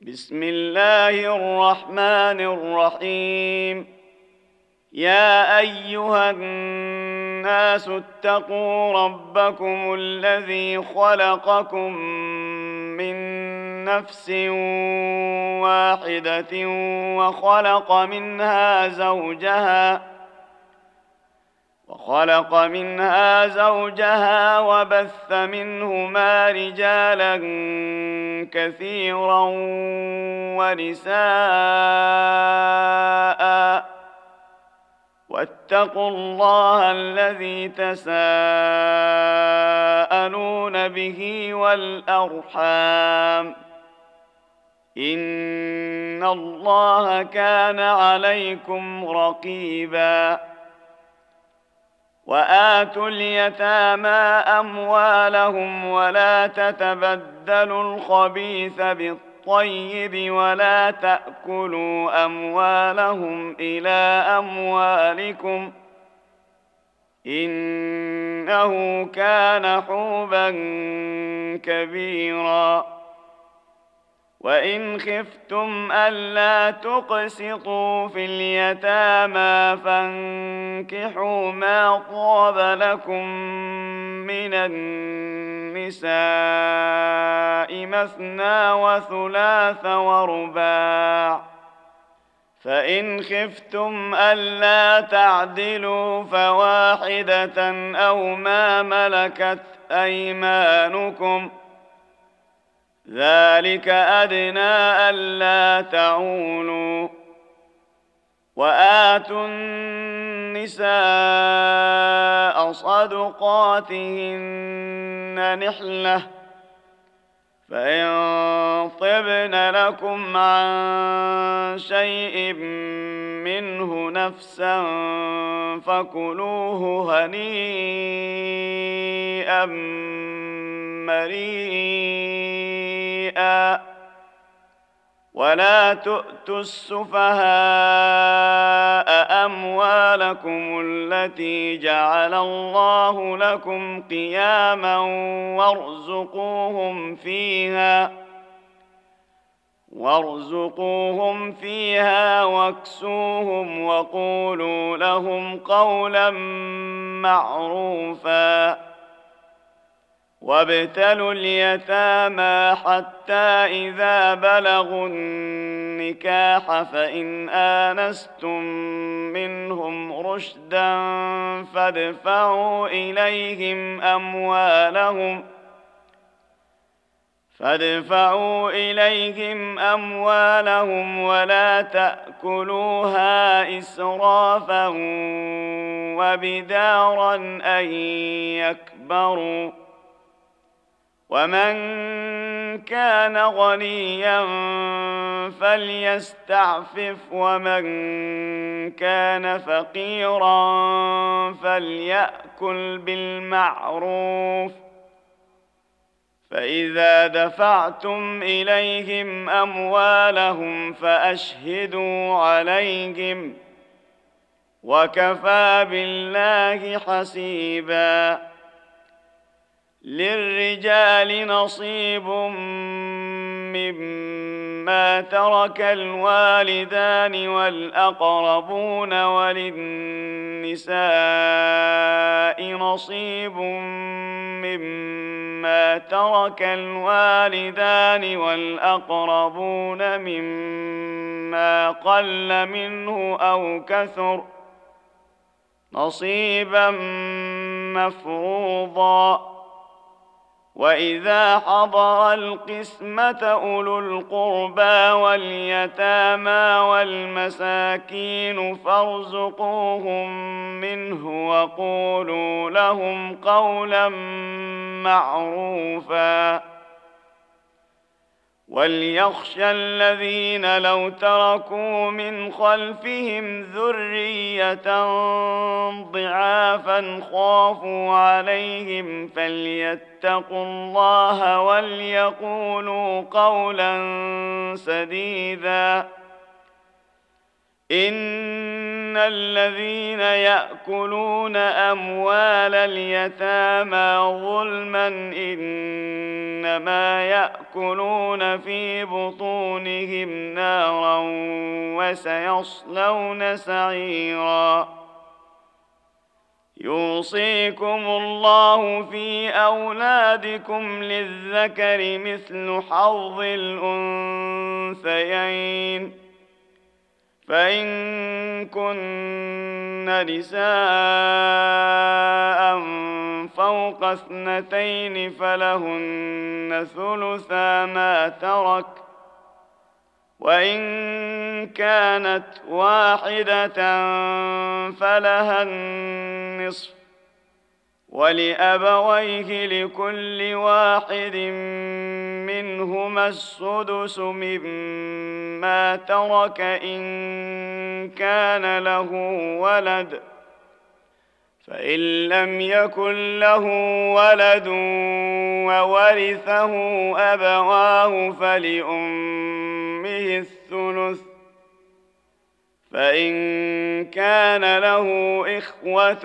بسم الله الرحمن الرحيم. يا أيها الناس اتقوا ربكم الذي خلقكم من نفس واحدة وخلق منها زوجها وبث منهما رجالا كثيرا ونساء، واتقوا الله الذي تساءلون به والأرحام، إن الله كان عليكم رقيبا. وآتوا اليتامى أموالهم ولا تتبدلوا الخبيث بالطيب ولا تأكلوا أموالهم إلى أموالكم، إنه كان حوبا كبيرا. وإن خفتم ألا تقسطوا في اليتامى فانكحوا ما طاب لكم من النساء مثنى وثلاث ورباع، فإن خفتم ألا تعدلوا فواحدة أو ما ملكت أيمانكم، ذلك أدنى ألا تعولوا. وآتوا النساء صدقاتهن نحلة، فإن طبن لكم عن شيء منه نفسا فكلوه هنيئا مريئا. ولا تؤتوا السفهاء أموالكم التي جعل الله لكم قياما وارزقوهم فيها واكسوهم وقولوا لهم قولا معروفا. وابتلوا اليتامى حتى إذا بلغوا النكاح فإن آنستم منهم رشدا فادفعوا إليهم أموالهم ولا تأكلوها إسرافا وبدارا أن يكبروا. ومن كان غنيا فليستعفف ومن كان فقيرا فليأكل بالمعروف. فإذا دفعتم إليهم أموالهم فأشهدوا عليهم، وكفى بالله حسيبا. للرجال نصيب مما ترك الوالدان والأقربون، وللنساء نصيب مما ترك الوالدان والأقربون مما قل منه أو كثر، نصيبا مفروضا. وإذا حضر القسمة أولو القربى واليتامى والمساكين فارزقوهم منه وقولوا لهم قولا معروفا. وليخشى الذين لو تركوا من خلفهم ذرية ضعافا خافوا عليهم فليتقوا الله وليقولوا قولا سديدا. إن الذين يأكلون أموال اليتامى ظلما إنما يأكلون في بطونهم نارا وسيصلون سعيرا يوصيكم الله في أولادكم للذكر مثل حظ الأنثيين فإن كن نساء فوق 2 فلهن ثلثا ما ترك وإن كانت واحدة فلها النصف ولأبويه لكل واحد منهما السدس مما ترك إن كان له ولد فإن لم يكن له ولد وورثه أبواه فلأمه الثلث فإن كان له إخوة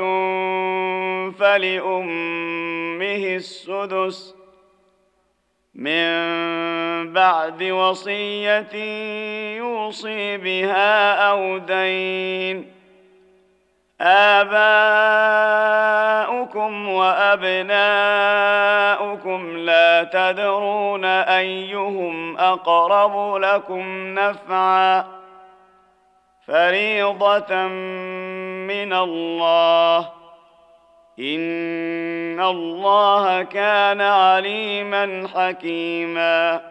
فلأمه السدس من بعد وصية يوصي بها أو دين آباؤكم وأبناؤكم لا تدرون أيهم أقرب لكم نفعا فريضة من الله إن الله كان عليما حكيما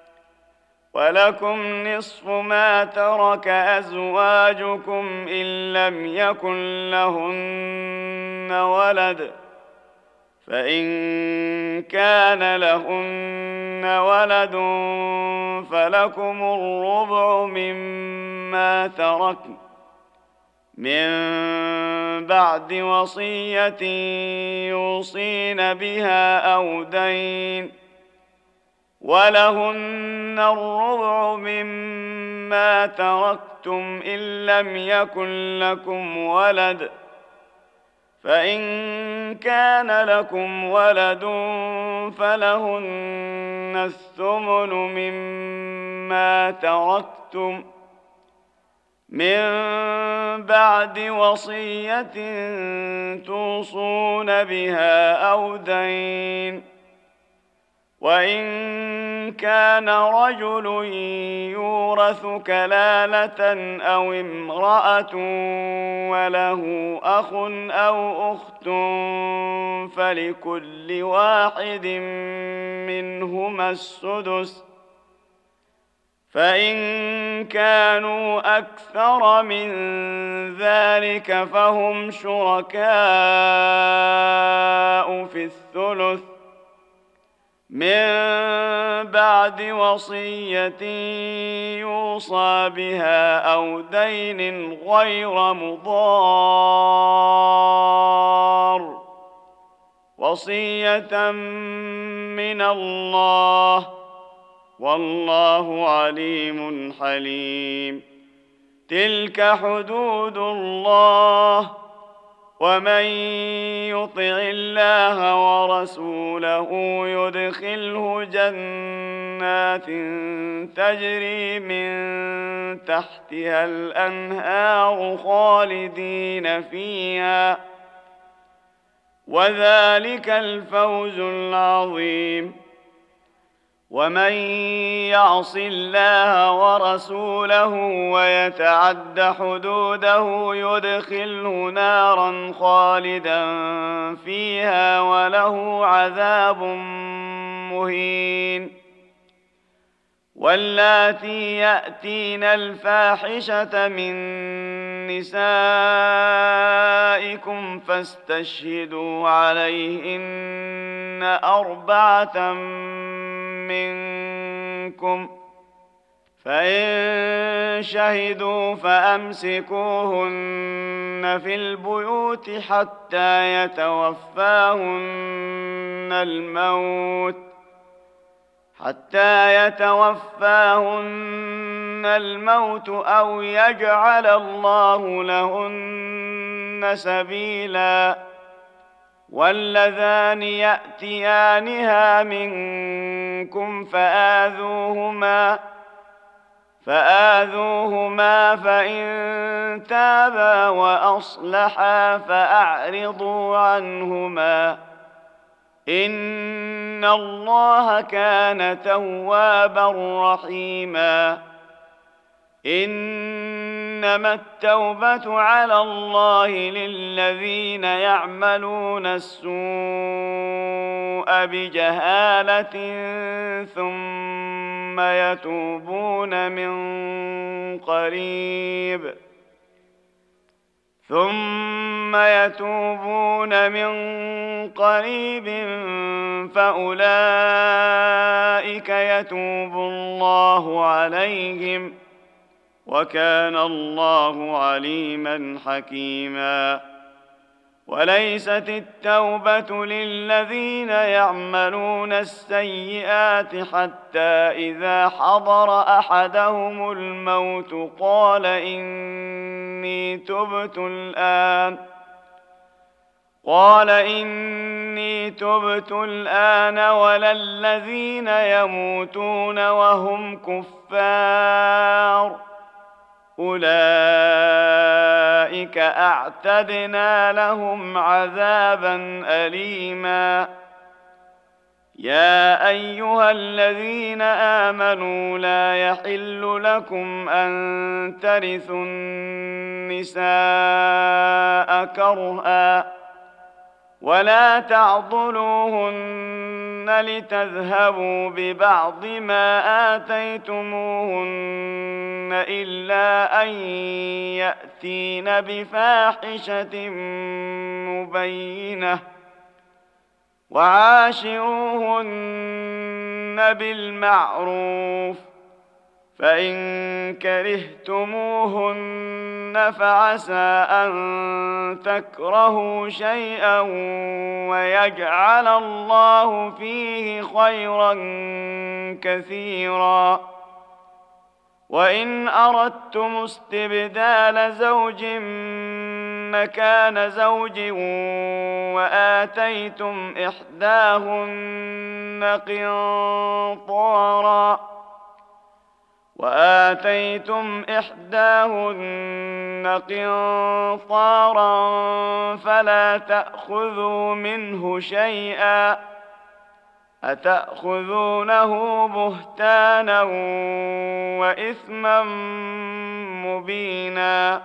ولكم نصف ما ترك أزواجكم إن لم يكن لهن ولد فإن كان لهن ولد فلكم الربع مما تركن من بعد وصية يوصين بها أو دين ولهن الربع مما تركتم إن لم يكن لكم ولد فإن كان لكم ولد فلهن الثمن مما تركتم من بعد وصية توصون بها أو دين وإن كان رجل يورث كلالة أو امرأة وله أخ أو أخت فلكل واحد منهما السدس فإن كانوا أكثر من ذلك فهم شركاء في الثلث من بعد وصية يوصى بها أو دين غير مضار وصية من الله والله عليم حليم تلك حدود الله ومن يطع الله ورسوله يدخله جنات تجري من تحتها الأنهار خالدين فيها وذلك الفوز العظيم ومن يعص الله ورسوله ويتعد حدوده يدخله نارا خالدا فيها وله عذاب مهين واللاتي يأتين الفاحشة من نسائكم فاستشهدوا عليهن 4 منكم فإن شهدوا فأمسكوهن في البيوت حتى يتوفاهن الموت أو يجعل الله لهن سبيلا. واللذان يأتيانها منكم فآذوهما فإن تابا وأصلحا فأعرضوا عنهما إن الله كان توابا رحيما. إنما التوبة على الله للذين يعملون السوء بجهالة ثم يتوبون من قريب فأولئك يتوب الله عليهم وكان الله عليما حكيما. وليست التوبة للذين يعملون السيئات حتى إذا حضر أحدهم الموت قال إني تبت الآن ولا الذين يموتون وهم كفار أولئك أعتدنا لهم عذابا أليما. يا أيها الذين آمنوا لا يحل لكم أن ترثوا النساء كرها ولا تعضلوهن لتذهبوا ببعض ما آتيتموهن إلا أن يأتين بفاحشة مبينة وعاشروهن بالمعروف فإن كرهتموهن فعسى أن تكرهوا شيئا ويجعل الله فيه خيرا كثيرا. وإن أردتم استبدال زوج مكان زوج وآتيتم إحداهن قنطارا فلا تأخذوا منه شيئا أتأخذونه بهتانا وإثما مبينا.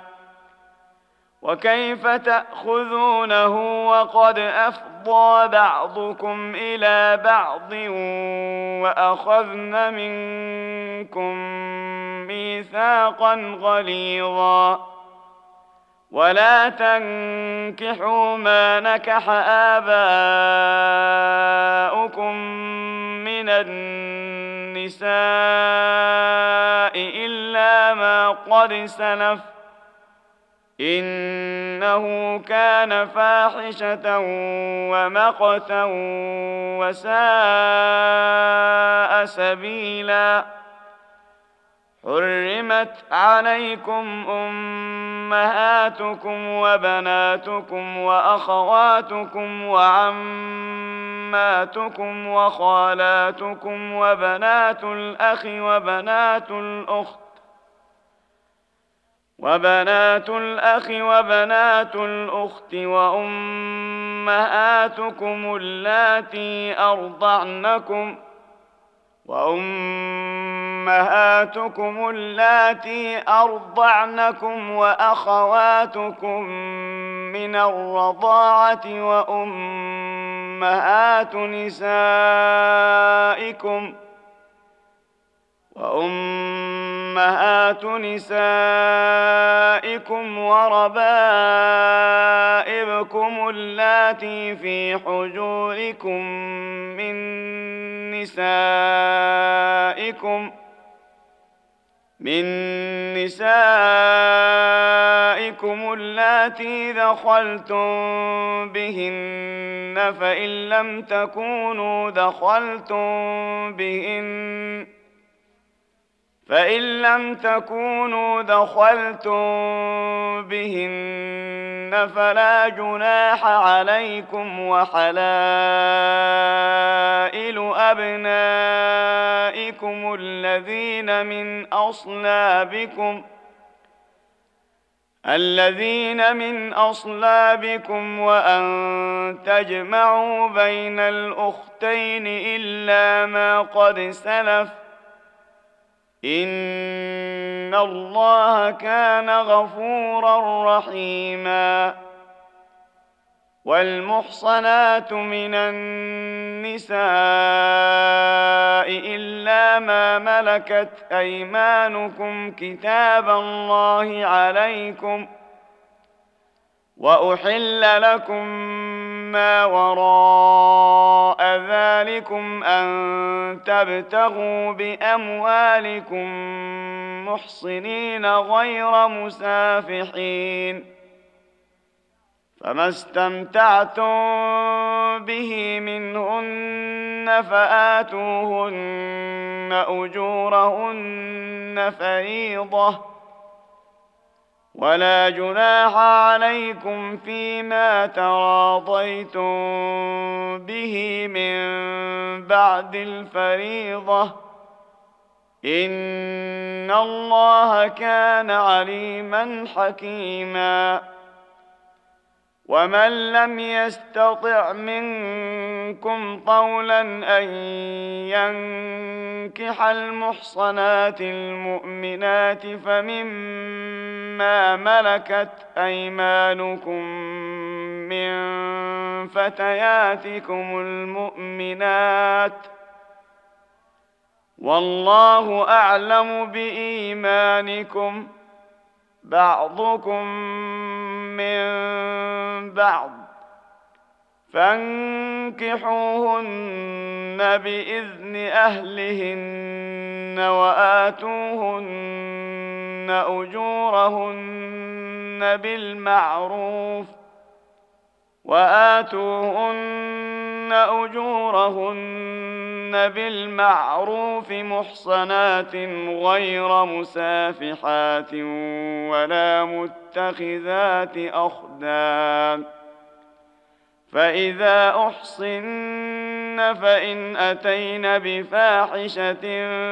وكيف تأخذونه وقد أفضى بعضكم إلى بعض وأخذن منكم ميثاقا غليظا. ولا تنكحوا ما نكح آباؤكم من النساء إلا ما قد سلف إنه كان فاحشة ومقتا وساء سبيلا. حرمت عليكم أمهاتكم وبناتكم وأخواتكم وعماتكم وخالاتكم وبنات الأخ وبنات الأخت وأمهاتكم اللاتي أرضعنكم وأخواتكم من الرضاعة وأمهات نسائكم وربائبكم اللاتي في حجوركم من نسائكم اللاتي دخلتم بهن فإن لم تكونوا دخلتم بهن فإن لم تكونوا دخلتم بهن فلا جناح عليكم وحلائل أبنائكم الذين من أصلابكم وأن تجمعوا بين الأختين إلا ما قد سلف إن الله كان غفورا رحيما. والمحصنات من النساء إلا ما ملكت أيمانكم كتاب الله عليكم وأحل لكم ما وراء ذلكم أن تبتغوا بأموالكم محصنين غير مسافحين فما استمتعتم به منهن فآتوهن أجورهن فريضة ولا جناح عليكم فيما تراضيتم به من بعد الفريضة إن الله كان عليما حكيما. ومن لم يستطع منكم طولا أن ينكح المحصنات المؤمنات فمما ملكت أيمانكم من فتياتكم المؤمنات والله أعلم بإيمانكم بعضكم من بعض فانكحوهن بإذن أهلهن وآتوهن أجورهن بالمعروف محصنات غير مسافحات ولا متخذات أخدان فإذا أحصن فإن أتين بفاحشة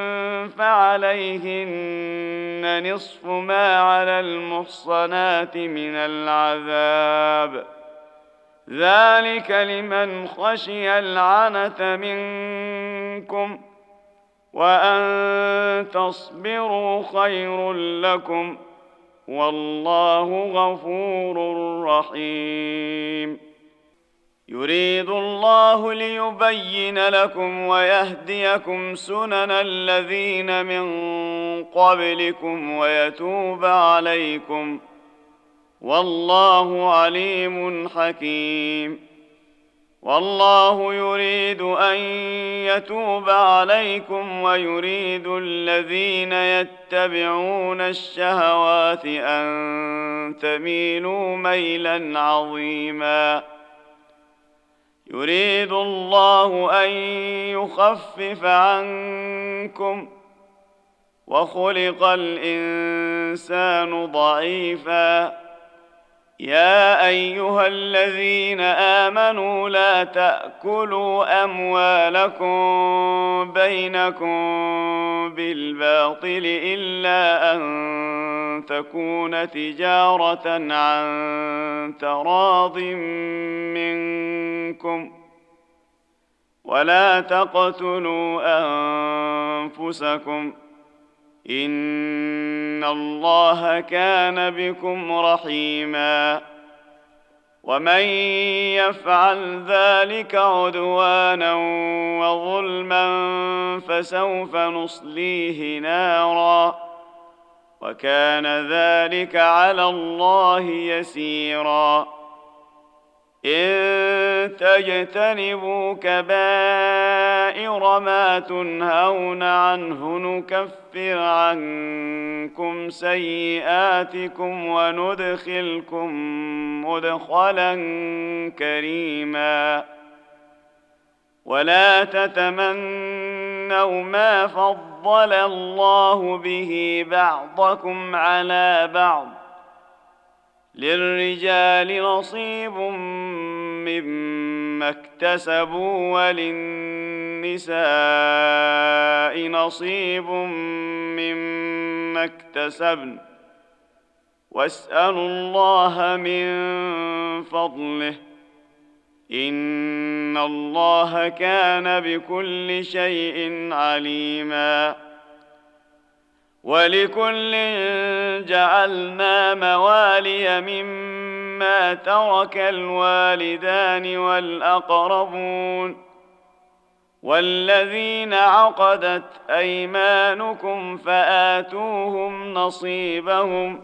فعليهن نصف ما على المحصنات من العذاب ذلك لمن خشي العنة منكم وأن تصبروا خير لكم والله غفور رحيم. يريد الله ليبين لكم ويهديكم سنن الذين من قبلكم ويتوب عليكم والله عليم حكيم. والله يريد أن يتوب عليكم ويريد الذين يتبعون الشهوات أن تميلوا ميلا عظيما. يريد الله أن يخفف عنكم وخلق الإنسان ضعيفا. يا أيها الذين آمنوا لا تأكلوا أموالكم بينكم بالباطل إلا أن تكون تجارة عن تراض منكم ولا تقتلوا أنفسكم إن الله كان بكم رحيما. ومن يفعل ذلك عدوانا وظلما فسوف نصليه نارا وكان ذلك على الله يسيرا. إن تجتنبوا كبائر ما تنهون عنه نكفر عنكم سيئاتكم وندخلكم مدخلا كريما. ولا تتمنوا ما فضل فضل الله به بعضكم على بعض للرجال نصيب مما اكتسبوا وللنساء نصيب مما اكتسبن واسألوا الله من فضله إن الله كان بكل شيء عليما ولكل جعلنا موالي مما ترك الوالدان والأقربون والذين عقدت أيمانكم فآتوهم نصيبهم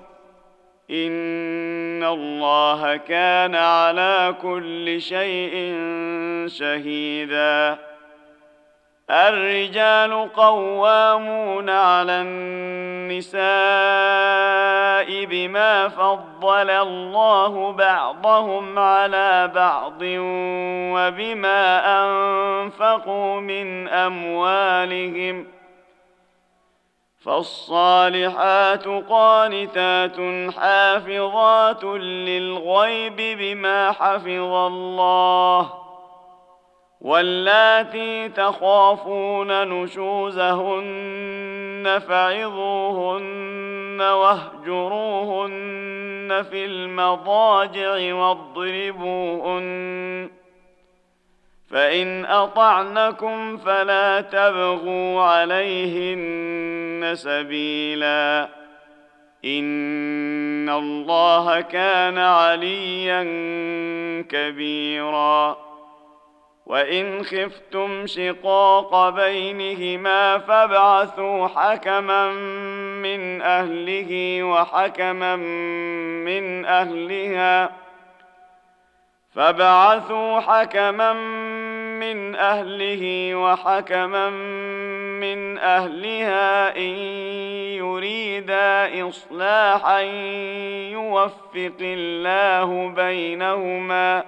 إن الله كان على كل شيء شهيدا الرجال قوامون على النساء بما فضل الله بعضهم على بعض وبما أنفقوا من أموالهم فالصالحات قانتات حافظات للغيب بما حفظ الله واللاتي تخافون نشوزهن فعظوهن واهجروهن في المضاجع واضربوهن فإن أطعنكم فلا تبغوا عليهن سبيلا إن الله كان عليا كبيرا وإن خفتم شقاق بينهما فابعثوا حكما من أهله وحكما من أهلها إن يريدا إصلاحا يوفق الله بينهما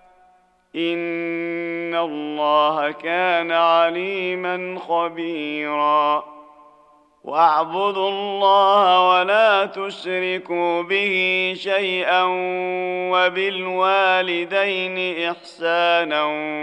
إن الله كان عليما خبيرا واعبدوا الله ولا تشركوا به شيئا وبالوالدين إحسانا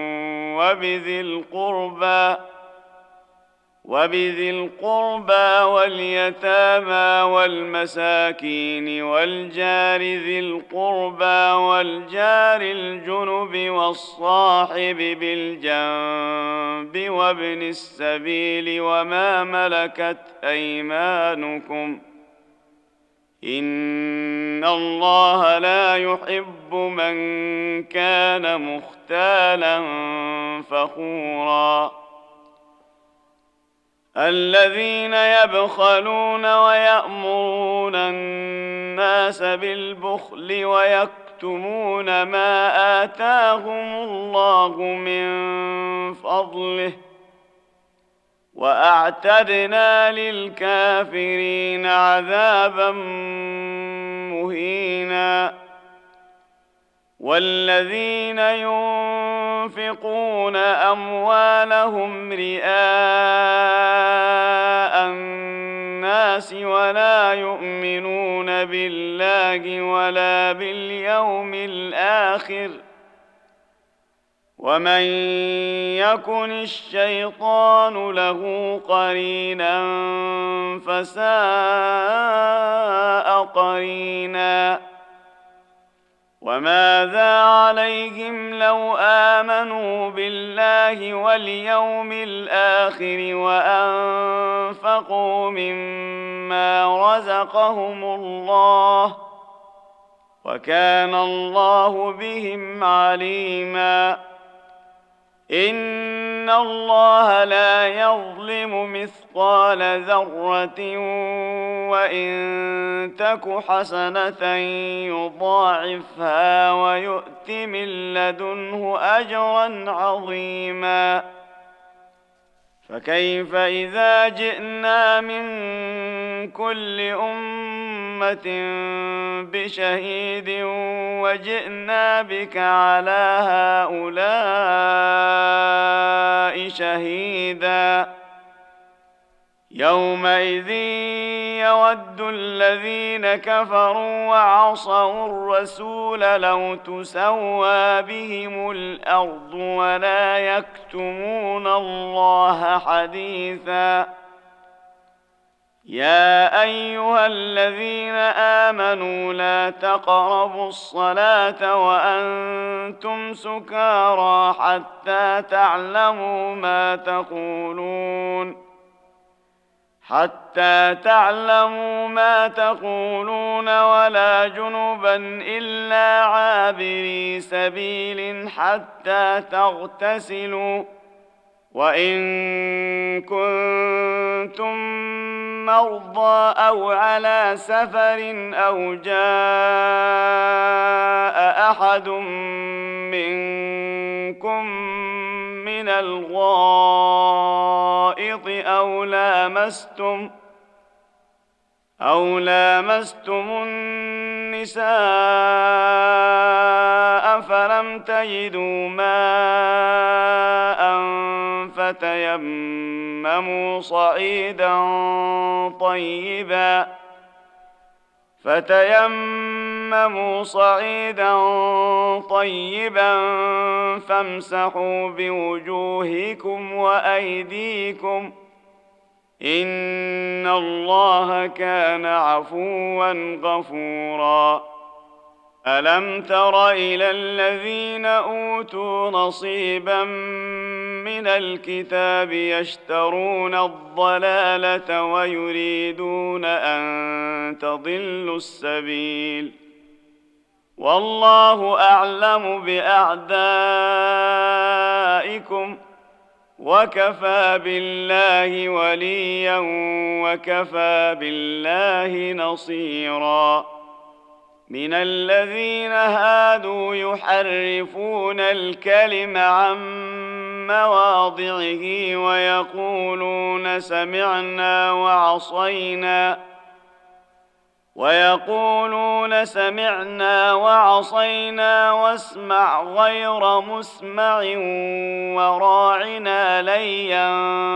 وبذي القربى واليتامى والمساكين والجار ذي القربى والجار الجنب والصاحب بالجنب وابن السبيل وما ملكت أيمانكم إن الله لا يحب من كان مختالا فخورا الذين يبخلون ويأمرون الناس بالبخل ويكتمون ما آتاهم الله من فضله وأعتدنا للكافرين عذابا مهينا والذين ينفقون أموالهم رئاء الناس ولا يؤمنون بالله ولا باليوم الآخر ومن يكن الشيطان له قرينا فساء قرينا وماذا عليهم لو آمنوا بالله واليوم الآخر وأنفقوا مما رزقهم الله وكان الله بهم عليما إن الله لا يظلم مثقال ذرة وإن تك حسنة يضاعفها ويؤت من لدنه أجرا عظيما فكيف إذا جئنا من كل أمة بشهيد وجئنا بك على هؤلاء شهيدا يومئذ يود الذين كفروا وعصوا الرسول لو تسوى بهم الأرض ولا يكتمون الله حديثا. يا أيها الذين آمنوا لا تقربوا الصلاة وأنتم سكارى حتى تعلموا ما تقولون ولا جنبا إلا عابري سبيل حتى تغتسلوا، وإن كنتم مرضى أو على سفر أو جاء أحد منكم من الغائط أو لامستم النساء فلم تجدوا ماء فتيمموا صعيدا طيبا فامسحوا بوجوهكم وأيديكم إن الله كان عفوا غفورا. ألم تر إلى الذين أوتوا نصيبا من الكتاب يشترون الضلالة ويريدون أن تضلوا السبيل، والله أعلم بأعدائكم وكفى بالله وليا وكفى بالله نصيرا. من الذين هادوا يحرفون الكلم عن مواضعه ويقولون سمعنا وعصينا واسمع غير مسمع وراعنا ليا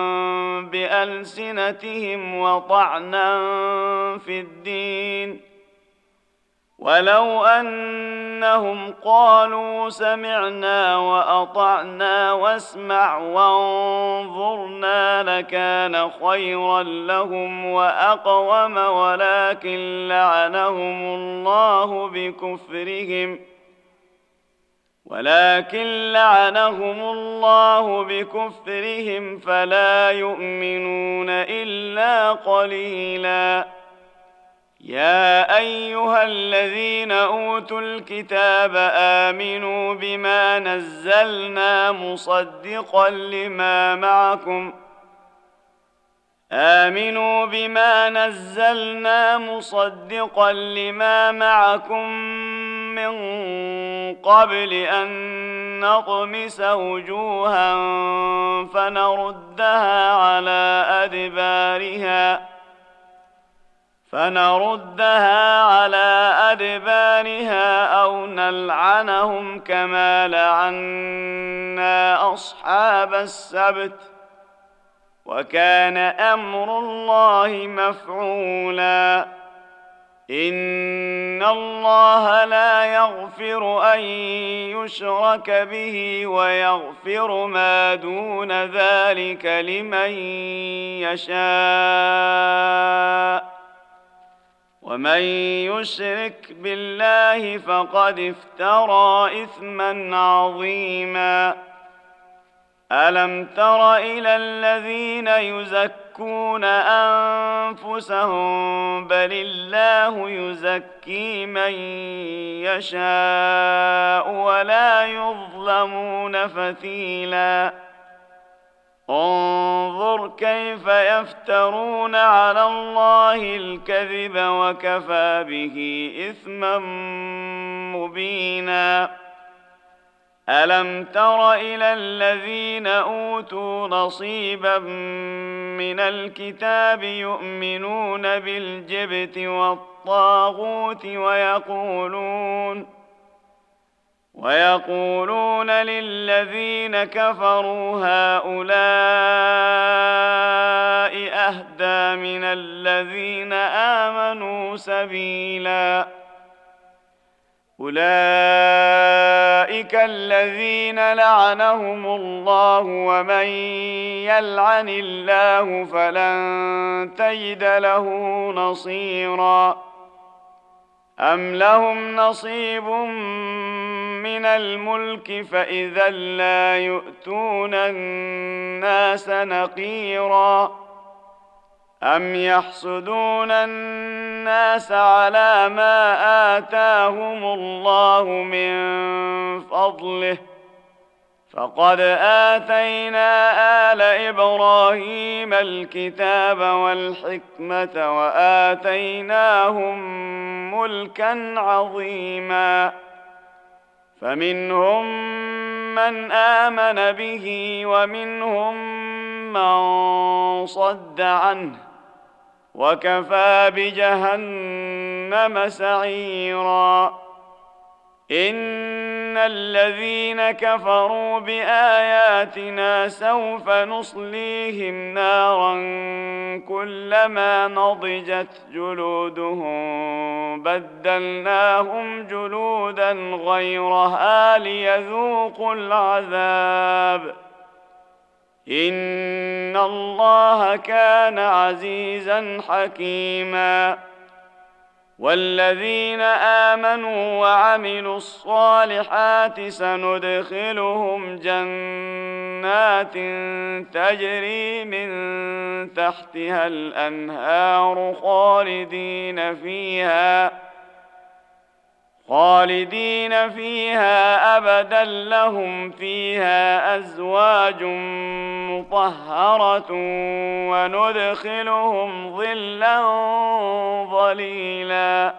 بألسنتهم وطعنا في الدين، ولو أنهم قالوا سمعنا وأطعنا واسمع وانظرنا لكان خيرا لهم وأقوم، ولكن لعنهم الله بكفرهم فلا يؤمنون إلا قليلا. يا أيها الذين أوتوا الكتاب آمنوا بما نزلنا مصدقا لما معكم من قبل أن نطمس وجوها فنردها على أدبارها أو نلعنهم كما لعنا أصحاب السبت، وكان أمر الله مفعولا. إن الله لا يغفر أن يشرك به ويغفر ما دون ذلك لمن يشاء، ومن يشرك بالله فقد افترى إثما عظيما. ألم تر إلى الذين يزكون أنفسهم بل الله يزكي من يشاء ولا يظلمون فتيلا. انظر كيف يفترون على الله الكذب وكفى به إثما مبينا. ألم تر إلى الذين أوتوا نصيبا من الكتاب يؤمنون بالجبت والطاغوت ويقولون للذين كفروا هؤلاء أهدى من الذين آمنوا سبيلا أولئك الذين لعنهم الله ومن يلعن الله فلن تجد له نصيرا أم لهم نصيب من الملك فإذا لا يؤتون الناس نقيرا أم يحسدون الناس على ما آتاهم الله من فضله فقد آتينا آل إبراهيم الكتاب والحكمة وآتيناهم ملكا عظيما فمنهم من آمن به ومنهم من صد عنه وكفى بجهنم سعيرا إن الذين كفروا بآياتنا سوف نصليهم نارا كلما نضجت جلودهم بدلناهم جلودا غيرها ليذوقوا العذاب إن الله كان عزيزا حكيما والذين آمنوا وعملوا الصالحات سندخلهم جنات تجري من تحتها الأنهار خالدين فيها أبدا لهم فيها أزواج مطهرة وندخلهم ظلا ظليلا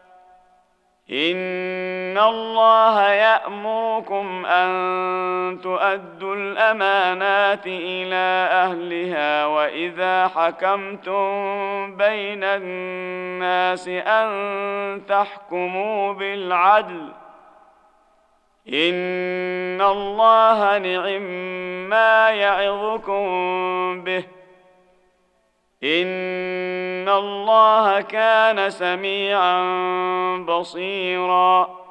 إن الله يأمركم أن تؤدوا الأمانات إلى أهلها وإذا حكمتم بين الناس أن تحكموا بالعدل إن الله نعم ما يعظكم به إن الله كان سميعا بصيرا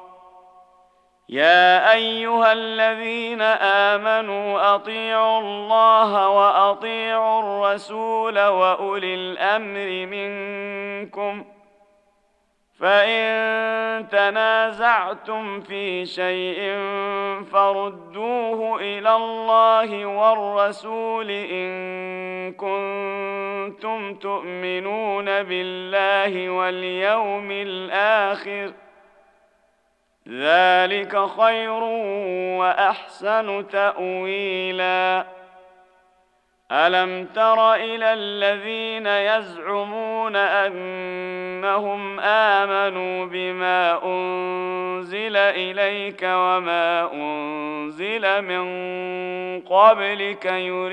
يا أيها الذين آمنوا أطيعوا الله وأطيعوا الرسول وأولي الأمر منكم فإن تنازعتم في شيء فردوه إلى الله والرسول إن كنتم تؤمنون بالله واليوم الآخر ذلك خير وأحسن تأويلا ألم تر إلى الذين يزعمون أنهم آمنوا بما أنزل إليك وما أنزل من قبلك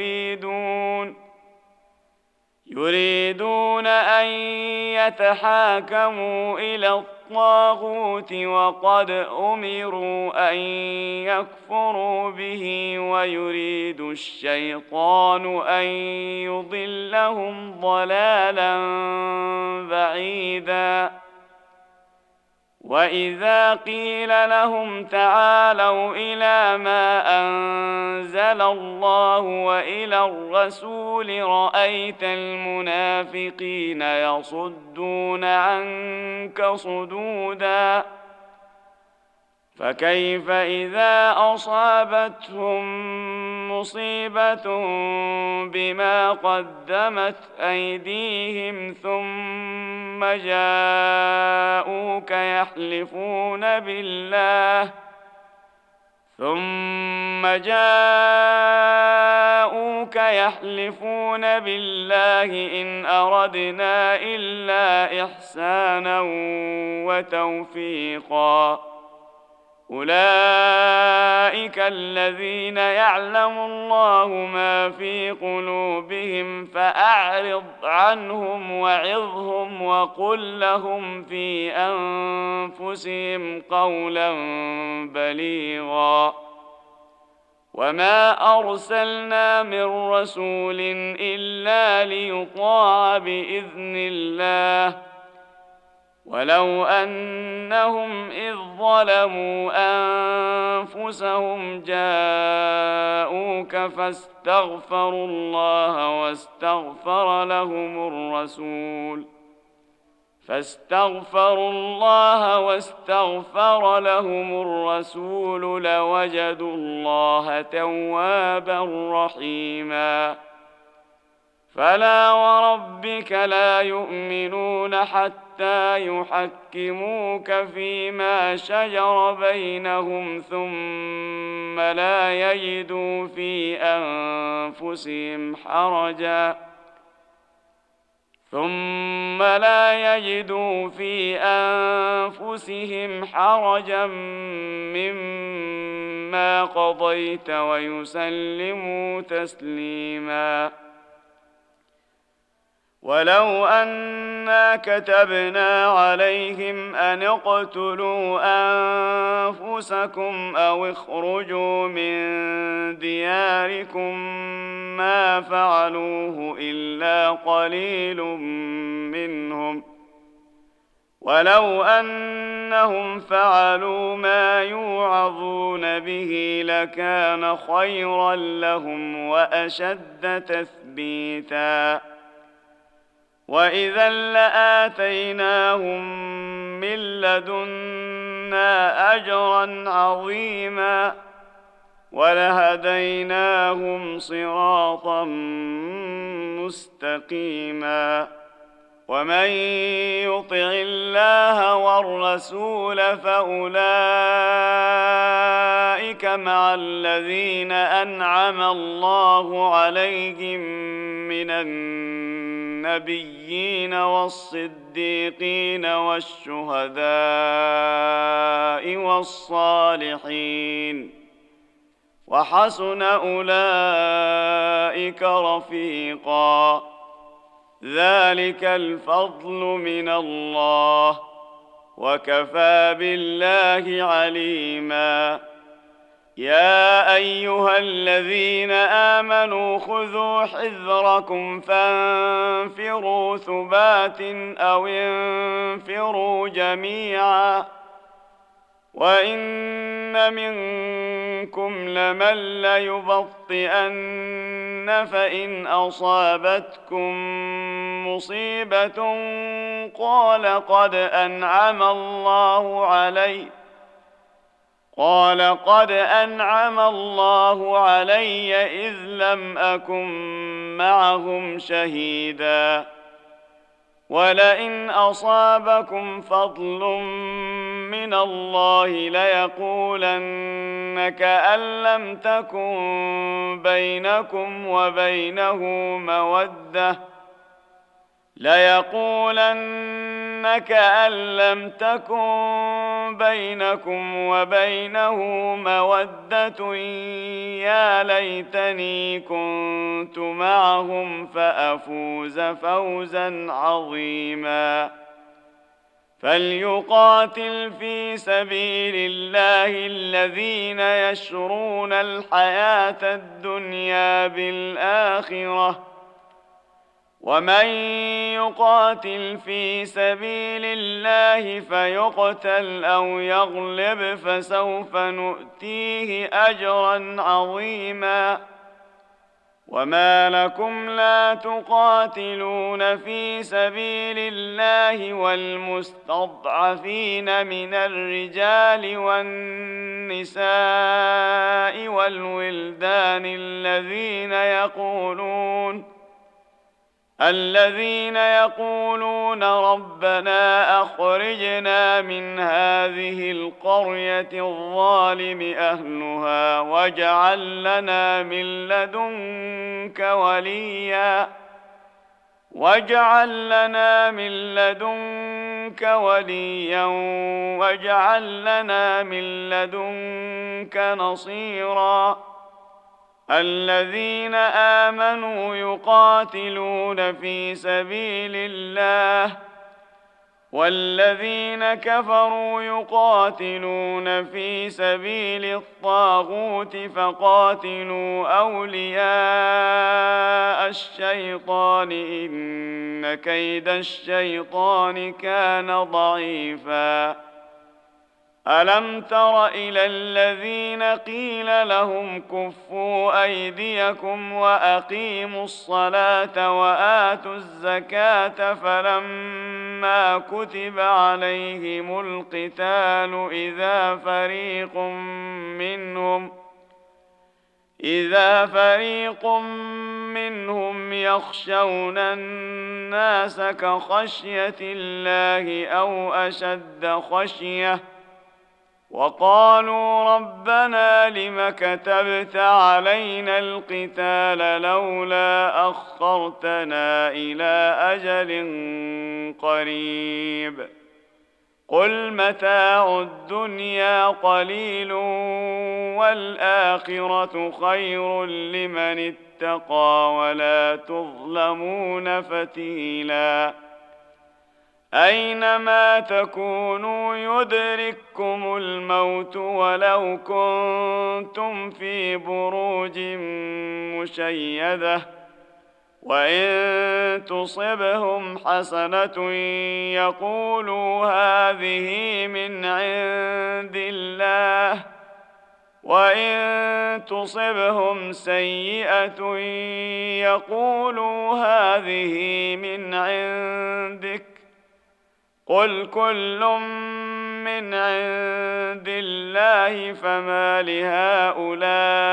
يريدون أن يتحاكموا إلى الطاغوت وقد أمروا أن يكفروا به ويريد الشيطان أن يضلهم ضلالا بعيدا وإذا قيل لهم تعالوا إلى ما أنزل الله وإلى الرسول رأيت المنافقين يصدون عنك صدودا فكيف إذا أصابتهم مصيبة بما قدمت أيديهم ثم جاءوك يحلفون بالله إن أردنا إلا إحسانا وتوفيقا أولئك الذين يعلم الله ما في قلوبهم فأعرض عنهم وعظهم وقل لهم في أنفسهم قولا بليغا وما أرسلنا من رسول إلا ليطاع بإذن الله ولو أنهم إذ ظلموا أنفسهم جاءوك فاستغفروا الله واستغفر لهم الرسول لوجدوا الله توابا رحيما فلا وربك لا يؤمنون حتى يحكموك فيما شجر بينهم ثم لا يجدوا في أنفسهم حرجا مما قضيت ويسلموا تسليما ولو أنا كتبنا عليهم أن اقتلوا أنفسكم أو اخرجوا من دياركم ما فعلوه إلا قليل منهم ولو أنهم فعلوا ما يوعظون به لكان خيرا لهم وأشد تثبيتا وإذا لآتيناهم من لدنا أجرا عظيما ولهديناهم صراطا مستقيما ومن يطع الله والرسول فأولئك مع الذين أنعم الله عليهم من النبيين والصديقين والشهداء والصالحين وحسن أولئك رفيقا ذلك الفضل من الله وكفى بالله عليما يا أيها الذين آمنوا خذوا حذركم فانفروا ثبات أو انفروا جميعا وإن منكم لمن ليبطئن فإن أصابتكم مصيبة قال قد أنعم الله علي إذ لم أكن معهم شهيدا ولئن أصابكم فضل من الله ليقولن كأن لم تكن بينكم وبينه مودة يا ليتني كنت معهم فأفوز فوزا عظيما فليقاتل في سبيل الله الذين يشرون الحياة الدنيا بالآخرة ومن يقاتل في سبيل الله فيقتل أو يغلب فسوف نؤتيه أجرا عظيما وما لكم لا تقاتلون في سبيل الله والمستضعفين من الرجال والنساء والولدان الذين يقولون ربنا أخرجنا من هذه القرية الظالم أهلها واجعل لنا من لدنك وليا واجعل لنا من لدنك نصيرا الذين آمنوا يقاتلون في سبيل الله والذين كفروا يقاتلون في سبيل الطاغوت فقاتلوا أولياء الشيطان إن كيد الشيطان كان ضعيفا. ألم تر إلى الذين قيل لهم كفوا أيديكم وأقيموا الصلاة وآتوا الزكاة فلما كتب عليهم القتال إذا فريق منهم يخشون الناس كخشية الله أو أشد خشية وقالوا ربنا لم كتبت علينا القتال لولا أخرتنا إلى أجل قريب قل متاع الدنيا قليل والآخرة خير لمن اتقى ولا تظلمون فتيلا. أينما تكونوا يدرككم الموت ولو كنتم في بروج مشيدة وإن تصبهم حسنة يقولوا هذه من عند الله وإن تصبهم سيئة يقولوا هذه من عندك قل كل من عند الله فما لهؤلاء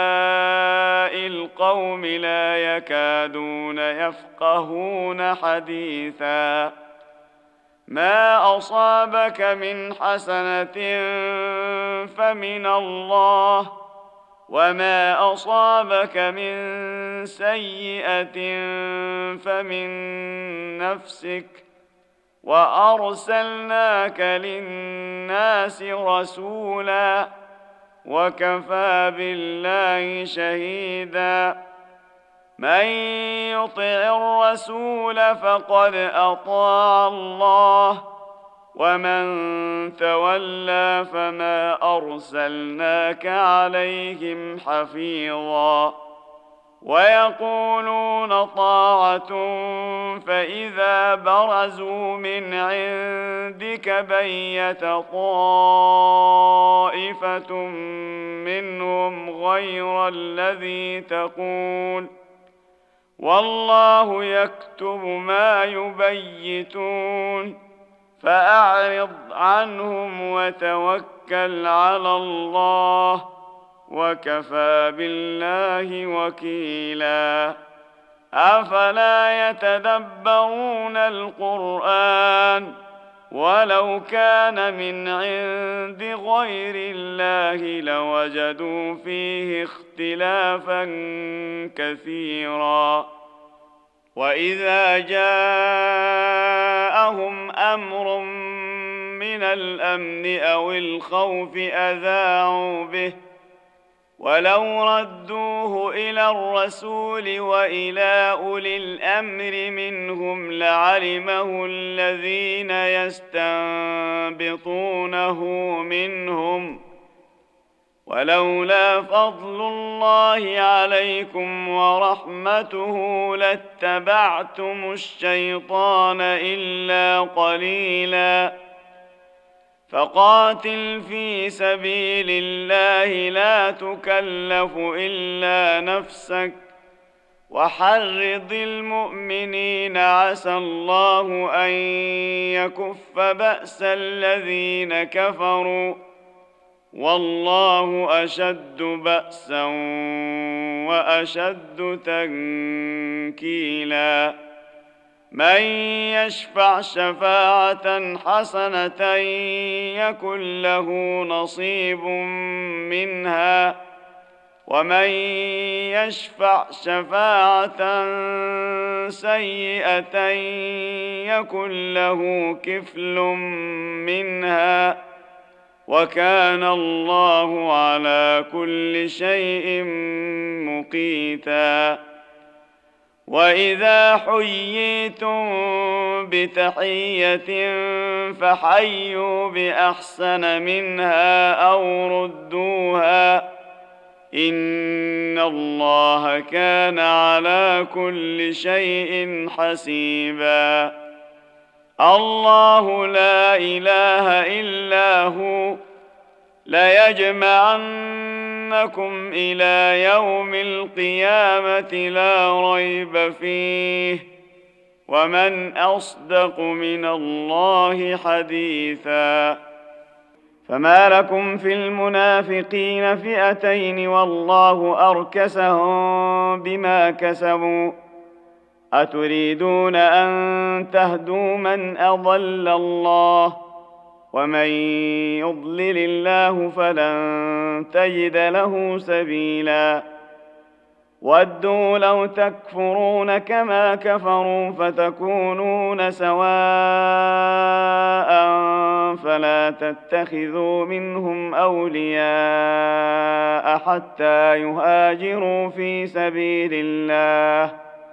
القوم لا يكادون يفقهون حديثا. ما أصابك من حسنة فمن الله وما أصابك من سيئة فمن نفسك وأرسلناك للناس رسولا وكفى بالله شهيدا. من يطع الرسول فقد أطاع الله ومن تولى فما أرسلناك عليهم حفيظا. ويقولون طاعة فإذا برزوا من عندك بيت طائفة منهم غير الذي تقول والله يكتب ما يبيتون فأعرض عنهم وتوكل على الله وكفى بالله وكيلا. أفلا يتدبرون القرآن ولو كان من عند غير الله لوجدوا فيه اختلافا كثيرا. وإذا جاءهم أمر من الأمن أو الخوف أذاعوا به ولو ردوه إلى الرسول وإلى أولي الأمر منهم لعلمه الذين يستنبطونه منهم ولولا فضل الله عليكم ورحمته لاتبعتم الشيطان إلا قليلا. فقاتل في سبيل الله لا تكلف إلا نفسك وحرض المؤمنين عسى الله أن يكف بأس الذين كفروا والله أشد بأسا وأشد تنكيلا. من يشفع شفاعة حسنة يكن له نصيب منها ومن يشفع شفاعة سيئة يكن له كفل منها وكان الله على كل شيء مقيتا. وإذا حييتم بتحية فحيوا بأحسن منها أو ردوها إن الله كان على كل شيء حسيبا. الله لا إله إلا هو ليجمعنكم إلى يوم القيامة لا ريب فيه ومن أصدق من الله حديثا. فما لكم في المنافقين فئتين والله أركسهم بما كسبوا أتريدون أن تهدوا من أضل الله ومن يضلل الله فلن تجد له سبيلا. ودوا لو تكفرون كما كفروا فتكونون سواء فلا تتخذوا منهم أولياء حتى يهاجروا في سبيل الله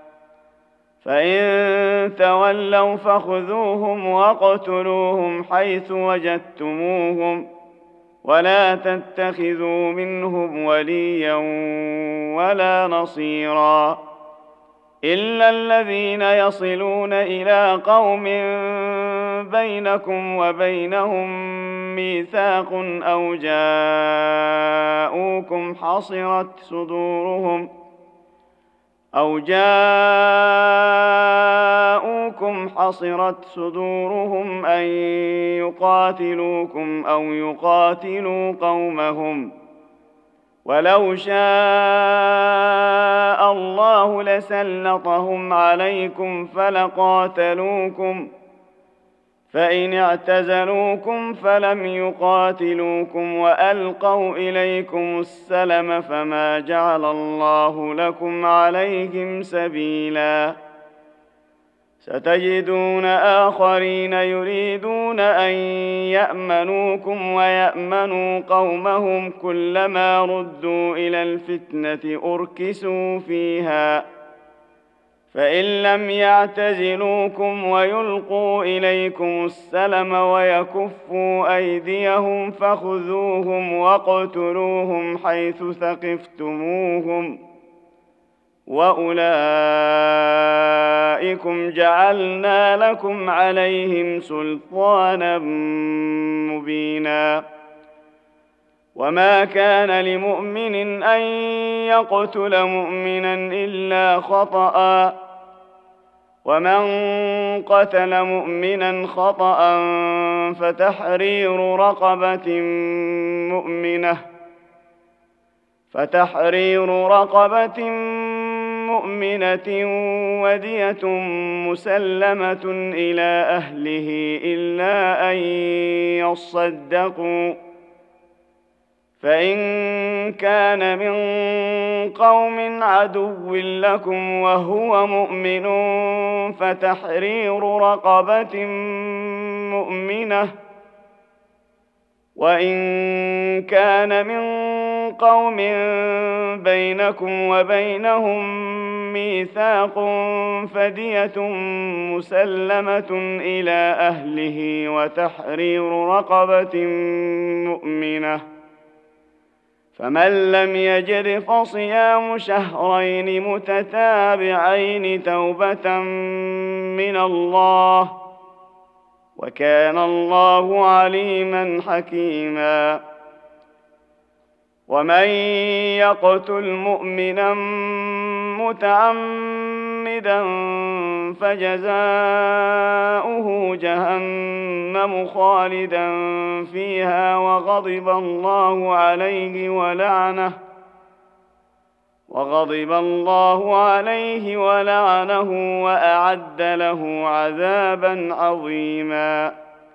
فإن تولوا فخذوهم واقتلوهم حيث وجدتموهم ولا تتخذوا منهم وليا ولا نصيرا إلا الذين يصلون إلى قوم بينكم وبينهم ميثاق أو جاءوكم حصرت صدورهم أن يقاتلوكم أو يقاتلوا قومهم ولو شاء الله لسلطهم عليكم فلقاتلوكم فإن اعتزلوكم فلم يقاتلوكم وألقوا إليكم السلم فما جعل الله لكم عليهم سبيلا. ستجدون آخرين يريدون أن يأمنوكم ويأمنوا قومهم كلما ردوا إلى الفتنة أركسوا فيها فإن لم يعتزلوكم ويلقوا إليكم السلم ويكفوا أيديهم فخذوهم واقتلوهم حيث ثقفتموهم وأولئكم جعلنا لكم عليهم سلطانا مبينا. وما كان لمؤمن أن يقتل مؤمنا إلا خطأ ومن قتل مؤمنا خطأ فتحرير رقبة مؤمنة ودية مسلمة إلى أهله إلا أن يصدقوا فإن كان من قوم عدو لكم وهو مؤمن فتحرير رقبة مؤمنة وإن كان من قوم بينكم وبينهم ميثاق فدية مسلمة إلى أهله وتحرير رقبة مؤمنة فمن لم يجد فصيام شهرين متتابعين توبة من الله وكان الله عليما حكيما. ومن يقتل مؤمنا متعمدا فجزاؤه جهنم خالدا فيها وغضب الله عليه ولعنه وأعد له عذابا عظيما.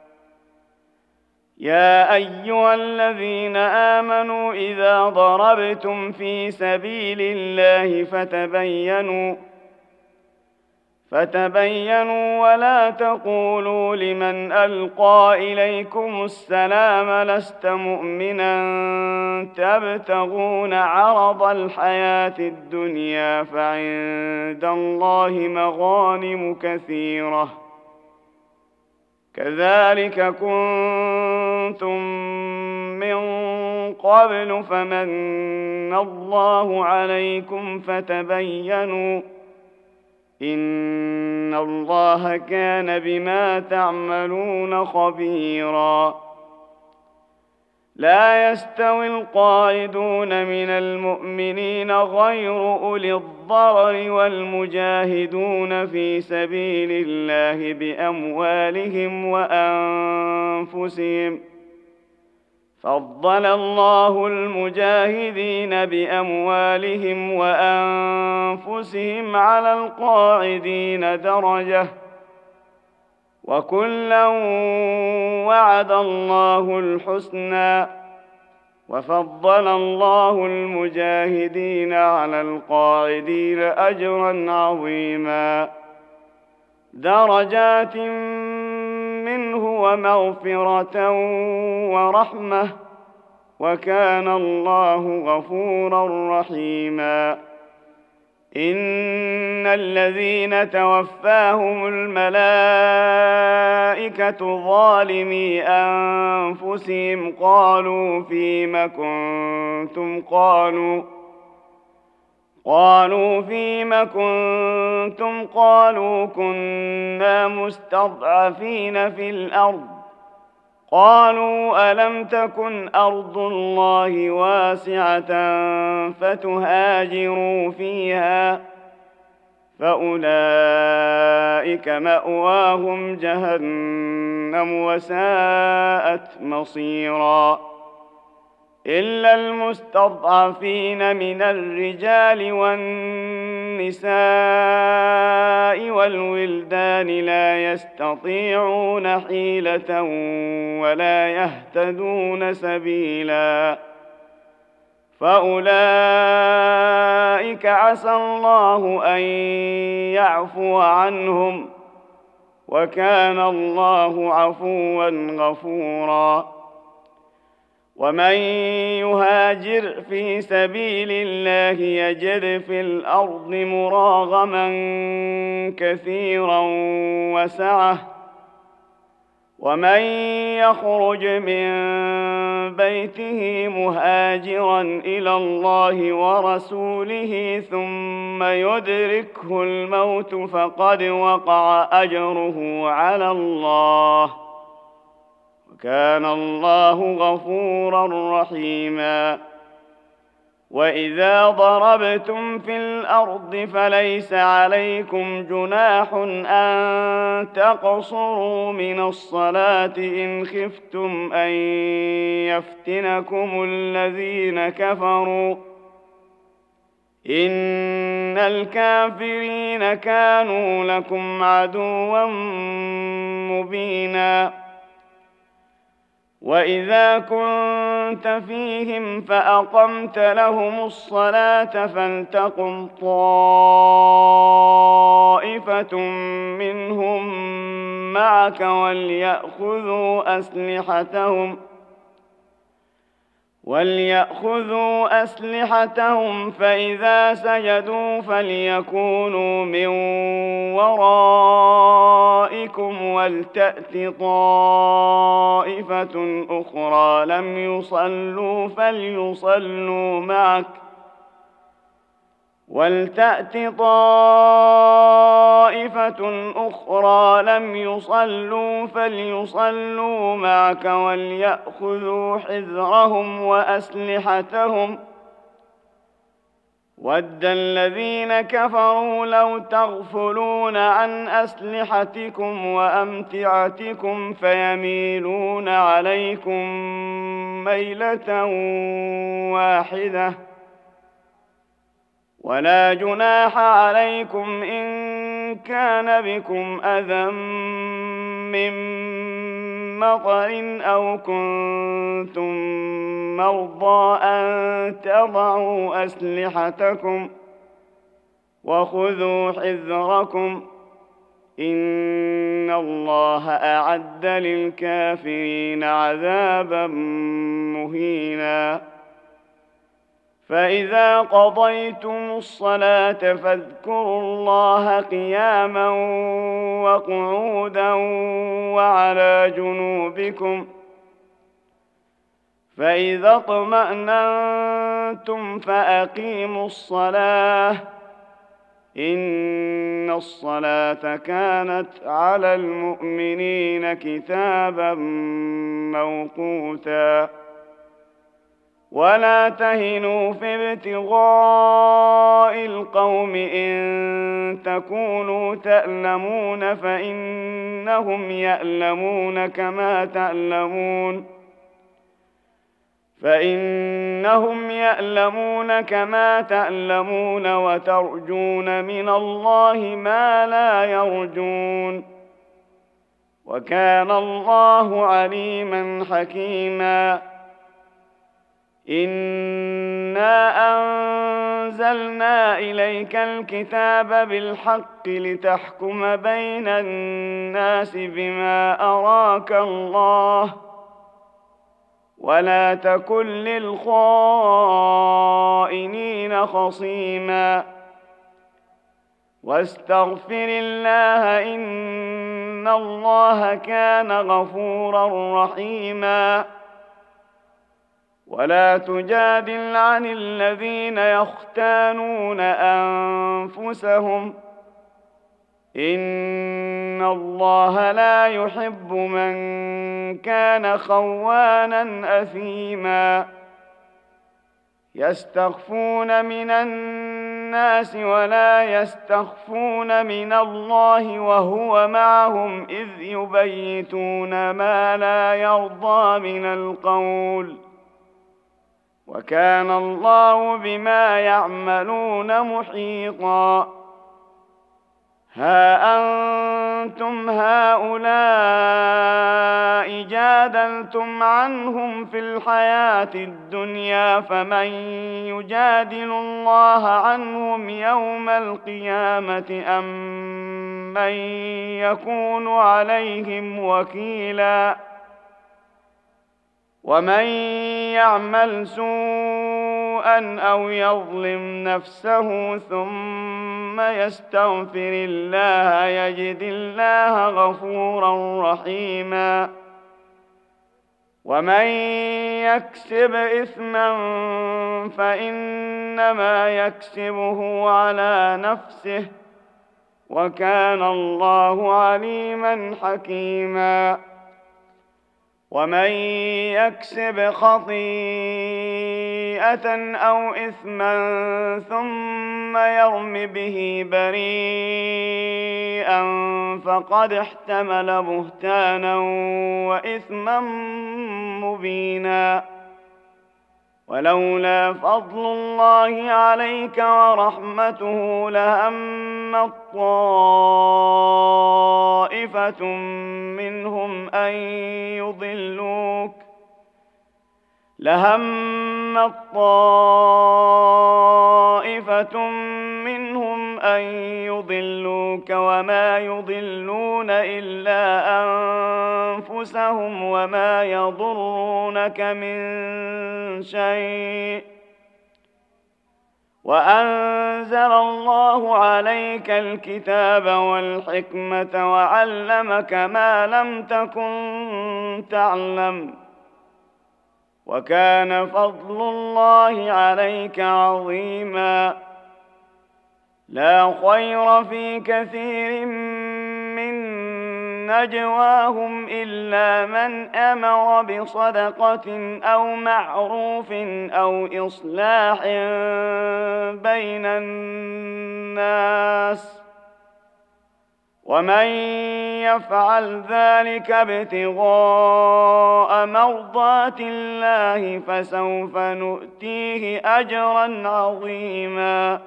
يا أيها الذين آمنوا إذا ضربتم في سبيل الله فتبينوا ولا تقولوا لمن ألقى إليكم السلام لست مؤمنا تبتغون عرض الحياة الدنيا فعند الله مغانم كثيرة كذلك كنتم من قبل فمن الله عليكم فتبينوا إن الله كان بما تعملون خبيرا لا يستوي القاعدون من المؤمنين غير أولي الضرر والمجاهدون في سبيل الله بأموالهم وأنفسهم فضل الله المجاهدين بأموالهم وأنفسهم على القاعدين درجة وكلا وعد الله الحسنى وفضل الله المجاهدين على القاعدين أجرا عظيما درجات منه ومغفرة ورحمة وكان الله غفورا رحيما إن الذين توفاهم الملائكة ظالمي أنفسهم قالوا فيم كنتم قالوا كنا مستضعفين في الأرض قالوا ألم تكن أرض الله واسعة فتهاجروا فيها فأولئك مأواهم جهنم وساءت مصيرا إلا المستضعفين من الرجال والنساء والولدان لا يستطيعون حيلة ولا يهتدون سبيلا فأولئك عسى الله أن يعفو عنهم وكان الله عفوا غفورا ومن يهاجر في سبيل الله يجد في الأرض مراغما كثيرا وسعة ومن يخرج من بيته مهاجرا إلى الله ورسوله ثم يدركه الموت فقد وقع أجره على الله وكان الله غفورا رحيما وإذا ضربتم في الأرض فليس عليكم جناح أن تقصروا من الصلاة إن خفتم أن يفتنكم الذين كفروا إن الكافرين كانوا لكم عدوا مبينا وإذا كنت فيهم فأقمت لهم الصلاة فلتقم طائفة منهم معك وليأخذوا أسلحتهم فإذا سجدوا فليكونوا من ورائكم ولتأت طائفة أخرى لم يصلوا فليصلوا معك وليأخذوا حذرهم وأسلحتهم ود الذين كفروا لو تغفلون عن أسلحتكم وأمتعتكم فيميلون عليكم ميلة واحدة ولا جناح عليكم إن كان بكم أذى من مطر أو كنتم مرضى أن تضعوا أسلحتكم وخذوا حذركم إن الله أعد للكافرين عذابا مهينا. فإذا قضيتم الصلاة فاذكروا الله قياما وقعودا وعلى جنوبكم، فإذا اطمأننتم فأقيموا الصلاة، إن الصلاة كانت على المؤمنين كتابا موقوتا. ولا تهنوا في ابتغاء القوم إن تكونوا تألمون فإنهم يألمون كما تألمون وترجون من الله ما لا يرجون، وكان الله عليما حكيما. إنا أنزلنا إليك الكتاب بالحق لتحكم بين الناس بما أراك الله، ولا تكن للخائنين خصيما، واستغفر الله إن الله كان غفورا رحيما. ولا تجادل عن الذين يختانون أنفسهم، إن الله لا يحب من كان خوانا أثيما. يستخفون من الناس ولا يستخفون من الله وهو معهم إذ يبيتون ما لا يرضى من القول، وكان الله بما يعملون محيطا. ها أنتم هؤلاء جادلتم عنهم في الحياة الدنيا، فمن يجادل الله عنهم يوم القيامة أم من يكون عليهم وكيلا؟ ومن يعمل سوءا أو يظلم نفسه ثم يستغفر الله يجد الله غفورا رحيما. ومن يكسب إثما فإنما يكسبه على نفسه، وكان الله عليما حكيما. ومن يكسب خطيئة أو إثما ثم يرم به بريئا فقد احتمل بهتانا وإثما مبينا. ولولا فضل الله عليك ورحمته لهمت طائفة منهم أن يضلوك وما يضلون إلا أنفسهم وما يضرونك من شيء، وأنزل الله عليك الكتاب والحكمة وعلمك ما لم تكن تعلم، وكان فضل الله عليك عظيما. لا خير في كثير من نجواهم إلا من أمر بصدقة أو معروف أو إصلاح بين الناس، ومن يفعل ذلك ابتغاء مرضات الله فسوف نؤتيه أجرا عظيما.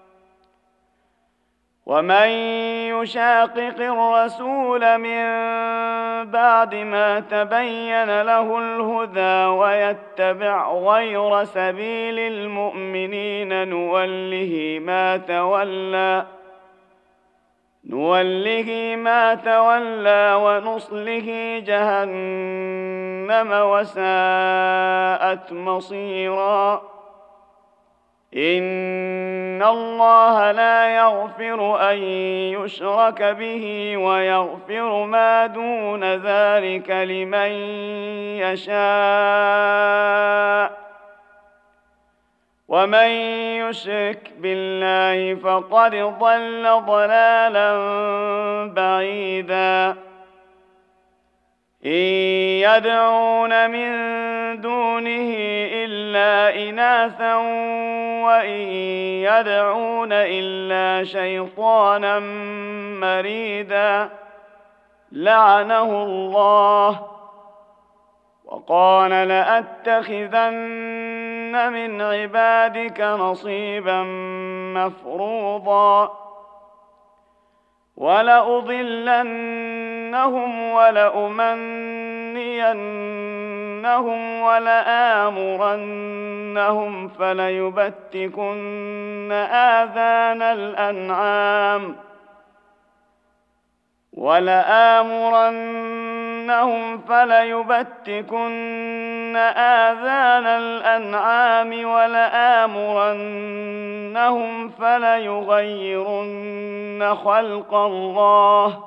ومن يشاقق الرسول من بعد ما تبين له الهدى ويتبع غير سبيل المؤمنين نوله ما تولى نوله ما تولى ونصله جهنم وساءت مصيرا إن الله لا يغفر أن يشرك به ويغفر ما دون ذلك لمن يشاء ومن يشرك بالله فقد ضل ضلالا بعيدا إن يدعون من دونه إلا إناثا وإن يدعون إلا شيطانا مريدا لعنه الله وقال لأتخذن من عبادك نصيبا مفروضا ولأضلنهم ولأمنينهم ولآمرنهم فليبتكن آذان الأنعام ولآمرنهم فليغيرن خلق الله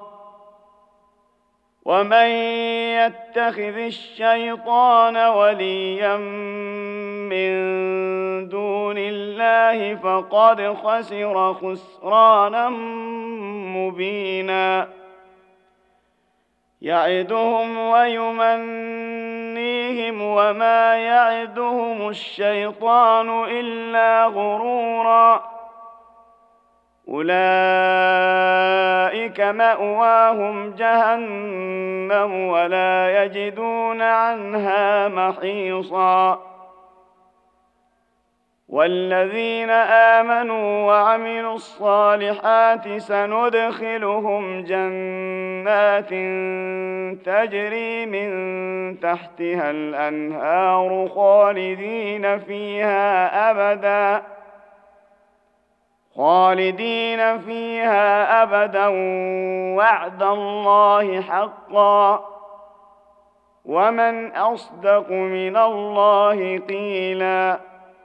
ومن يتخذ الشيطان وليا من دون الله فقد خسر خسرانا مبينا يعدهم ويمنيهم وما يعدهم الشيطان إلا غرورا أولئك مأواهم جهنم ولا يجدون عنها محيصا والذين آمنوا وعملوا الصالحات سندخلهم جنات تجري من تحتها الأنهار خالدين فيها أبدا وعد الله حقا ومن أصدق من الله قيلا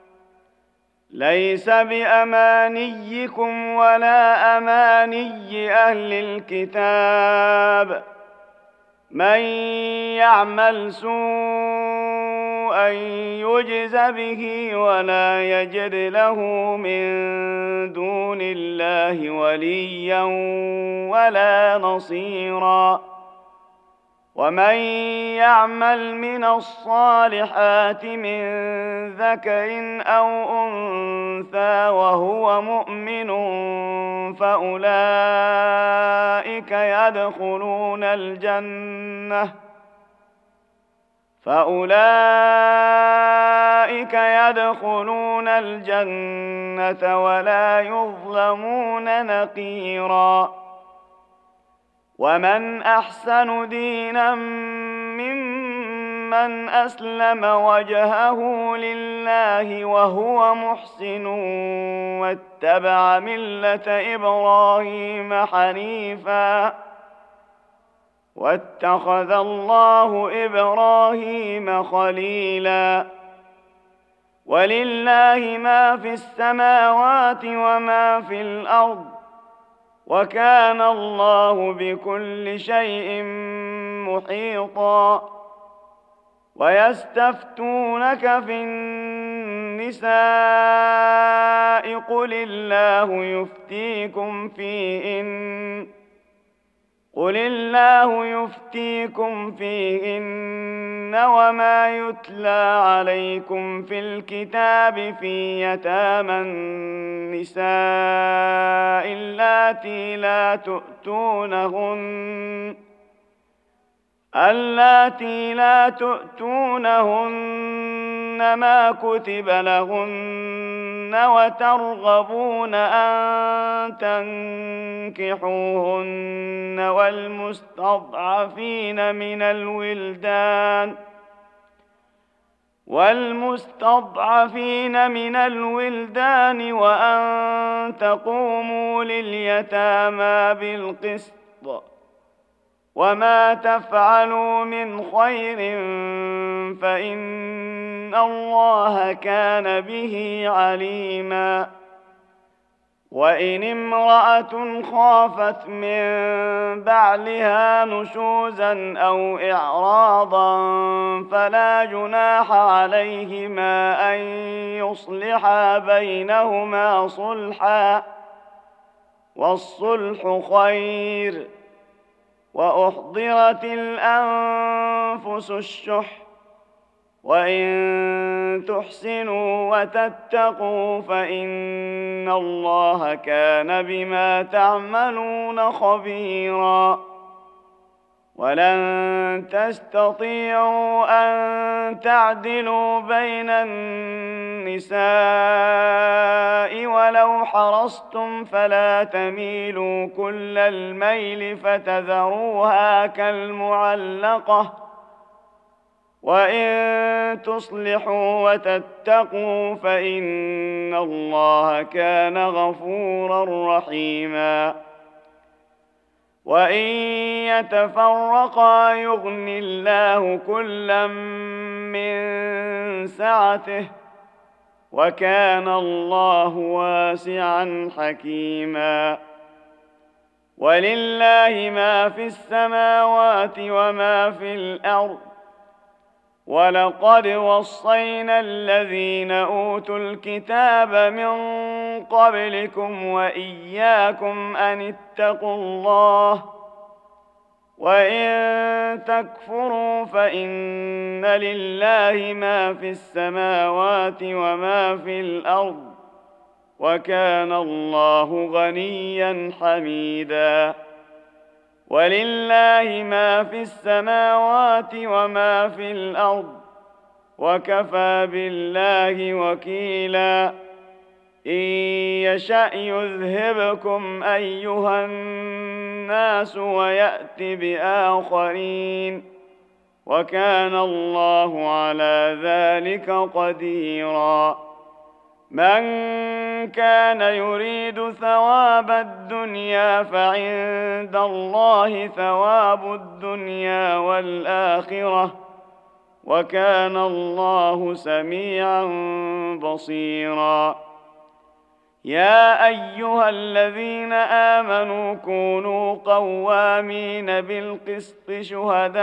ليس بأمانيكم ولا أماني أهل الكتاب من يعمل سوءا يجز به ولا يجد له من دون الله وليا ولا نصيرا ومن يعمل من الصالحات من ذكر أو أنثى وهو مؤمن فأولئك يدخلون الجنة ولا يظلمون نقيرا ومن أحسن دينا ممن أسلم وجهه لله وهو محسن واتبع ملة إبراهيم حنيفا واتخذ الله إبراهيم خليلا ولله ما في السماوات وما في الأرض وكان الله بكل شيء محيطا ويستفتونك في النساء قل الله يفتيكم فيهن وما يتلى عليكم في الكتاب في يتامى النساء اللاتي لا تؤتونهن ما كتب لهن وترغبون أن تنكحوهن والمستضعفين من الولدان وأن تقوموا لليتامى بالقسط وما تفعلوا من خير فإن الله كان به عليما وإن امرأة خافت من بعلها نشوزا أو إعراضا فلا جناح عليهما أن يصلحا بينهما صلحا والصلح خير وأحضرت الأنفس الشح وإن تحسنوا وتتقوا فإن الله كان بما تعملون خبيرا ولن تستطيعوا أن تعدلوا بين النساء ولو حرصتم فلا تميلوا كل الميل فتذروها كالمعلقة وإن تصلحوا وتتقوا فإن الله كان غفورا رحيما وإن يتفرقا يغن الله كلا من سعته وكان الله واسعا حكيما ولله ما في السماوات وما في الأرض ولقد وصينا الذين أوتوا الكتاب من قبلكم وإياكم أن اتقوا الله وإن تكفروا فإن لله ما في السماوات وما في الأرض وكان الله غنيا حميدا ولله ما في السماوات وما في الأرض وكفى بالله وكيلا إن يشأ يذهبكم أيها الناس ويأت بآخرين وكان الله على ذلك قديرا من كان يريد ثواب الدنيا فعند الله ثواب الدنيا والآخرة وكان الله سميعا بصيرا يا أيها الذين آمنوا كونوا قوامين بالقسط شهداء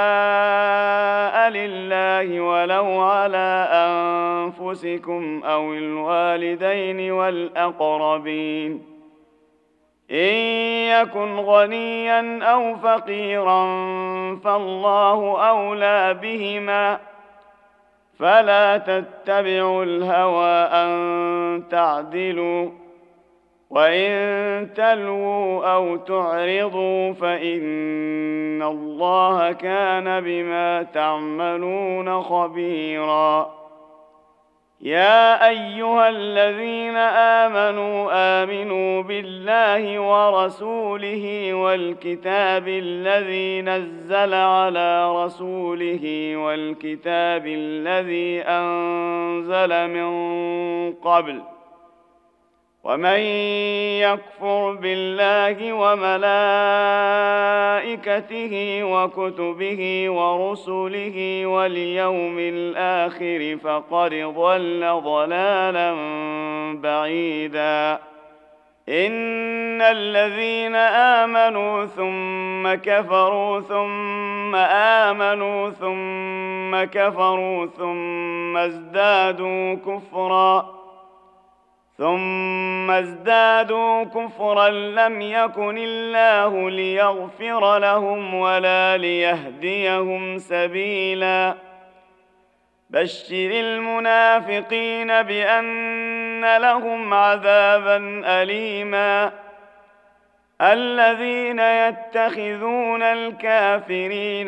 لله ولو على أنفسكم أو الوالدين والأقربين إن يكن غنيا أو فقيرا فالله أولى بهما فلا تتبعوا الهوى أن تعدلوا وإن تلووا أو تعرضوا فإن الله كان بما تعملون خبيرا يا أيها الذين آمنوا بالله ورسوله والكتاب الذي نزل على رسوله والكتاب الذي أنزل من قبل ومن يكفر بالله وملائكته وكتبه ورسله واليوم الآخر فقد ضل ضلالا بعيدا إن الذين آمنوا ثم كفروا ثم آمنوا ثم كفروا ثم ازدادوا كفرا لم يكن الله ليغفر لهم ولا ليهديهم سبيلا بشر المنافقين بأن لهم عذابا أليما الذين يتخذون الكافرين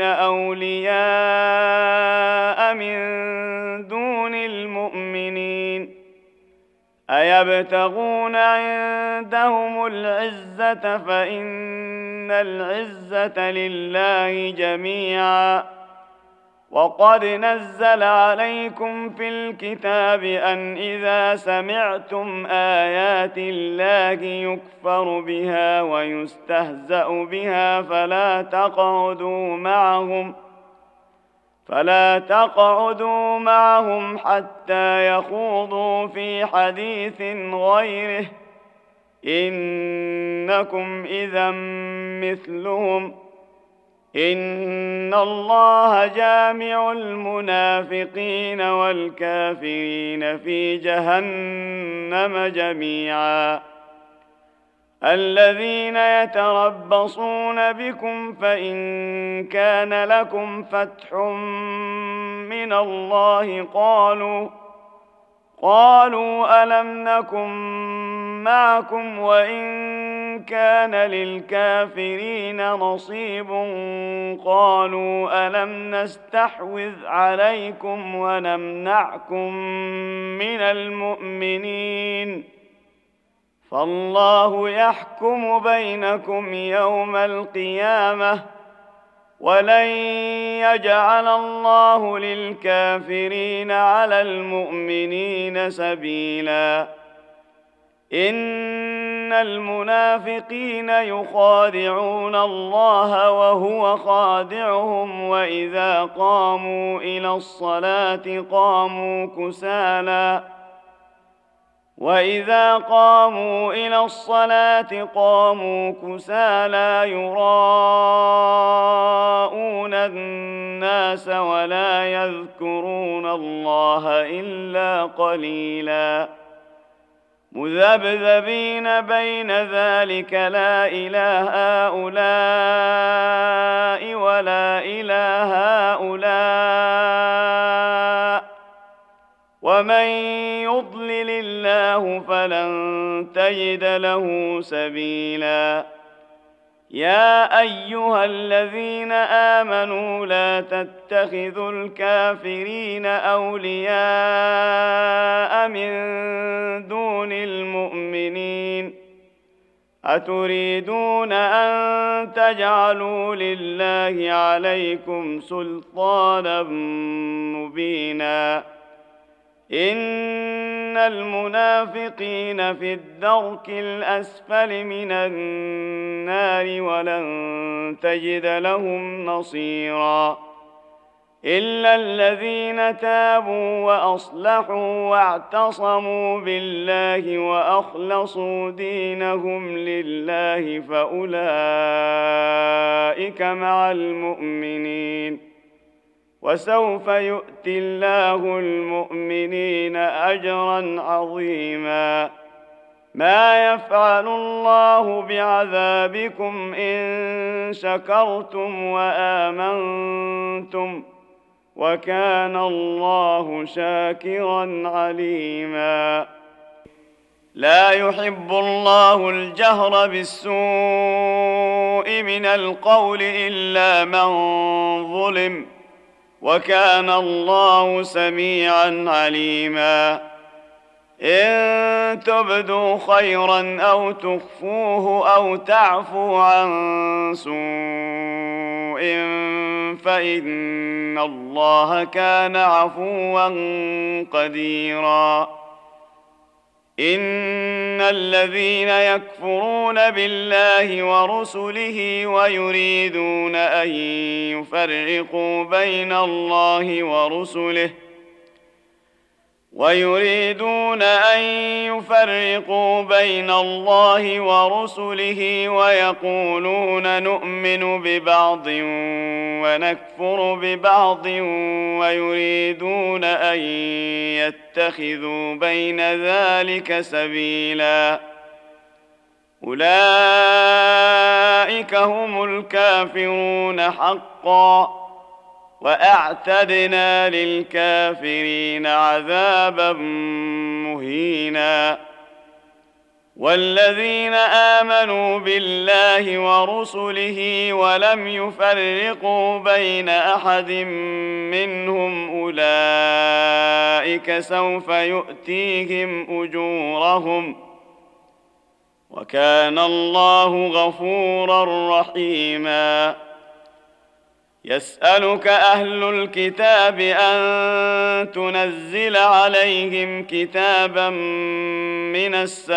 أولياء من دون المؤمنين أيبتغون عندهم العزة فإن العزة لله جميعا وقد نزل عليكم في الكتاب أن إذا سمعتم آيات الله يكفر بها ويستهزأ بها فلا تقعدوا معهم حتى يخوضوا في حديث غيره، إنكم إذا مثلهم، إن الله جامع المنافقين والكافرين في جهنم جميعا. الذين يتربصون بكم فإن كان لكم فتح من الله قالوا ألم نكن معكم وإن كان للكافرين نصيب قالوا ألم نستحوذ عليكم ونمنعكم من المؤمنين فالله يحكم بينكم يوم القيامة ولن يجعل الله للكافرين على المؤمنين سبيلا. إن المنافقين يخادعون الله وهو خادعهم وإذا قاموا إلى الصلاة قاموا كسالى يراءون الناس ولا يذكرون الله إلا قليلا مذبذبين بين ذلك لا إله هؤلاء ولا إله هؤلاء ومن يضلل الله فلن تجد له سبيلا. يا أيها الذين آمنوا لا تتخذوا الكافرين أولياء من دون المؤمنين أتريدون أن تجعلوا لله عليكم سلطانا مبينا. إن المنافقين في الدرك الأسفل من النار ولن تجد لهم نصيرا إلا الذين تابوا وأصلحوا واعتصموا بالله وأخلصوا دينهم لله فأولئك مع المؤمنين وسوف يؤتي الله المؤمنين أجرا عظيما. ما يفعل الله بعذابكم إن شكرتم وآمنتم وكان الله شاكرا عليما. لا يحب الله الجهر بالسوء من القول إلا من ظلم وكان الله سميعا عليما. إن تبدوا خيرا أو تخفوه أو تعفوا عن سوء فإن الله كان عفوا قديرا. إن الذين يكفرون بالله ورسله ويريدون أن يفرقوا بين الله ورسله ويقولون نؤمن ببعض ونكفر ببعض ويريدون أن يتخذوا بين ذلك سبيلا أولئك هم الكافرون حقا وأعتدنا للكافرين عذابا مهينا. والذين آمنوا بالله ورسله ولم يفرقوا بين أحد منهم أولئك سوف يؤتيهم أجورهم وكان الله غفورا رحيما. يسألك أهل الكتاب أن تنزل عليهم كتابا من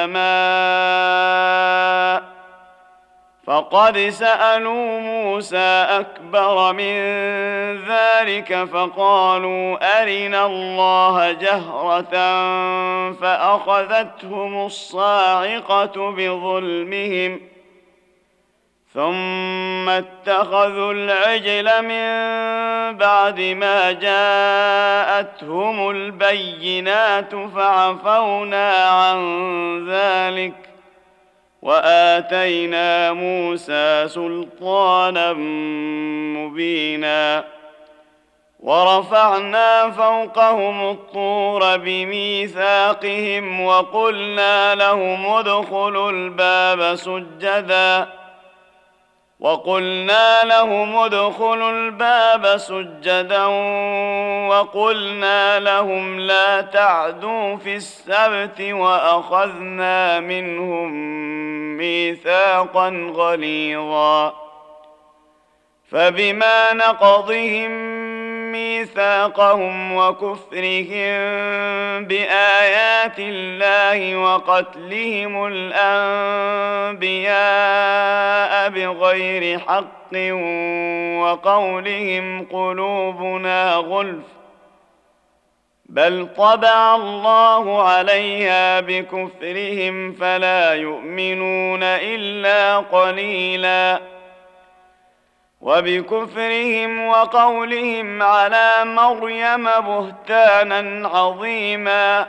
السماء فقد سألوا موسى أكبر من ذلك فقالوا أرنا الله جهرة فأخذتهم الصاعقة بظلمهم ثم اتخذوا العجل من بعد ما جاءتهم البينات فعفونا عن ذلك وآتينا موسى سلطانا مبينا ورفعنا فوقهم الطور بميثاقهم وقلنا لهم ادخلوا الباب سجدا وقلنا لهم لا تعدوا في السبت وأخذنا منهم ميثاقا غليظا فبما نقضهم ميثاقهم وكفرهم بآيات الله وقتلهم الأنبياء بغير حق وقولهم قلوبنا غلف بل طبع الله عليها بكفرهم فلا يؤمنون إلا قليلا وبكفرهم وقولهم على مريم بهتانا عظيما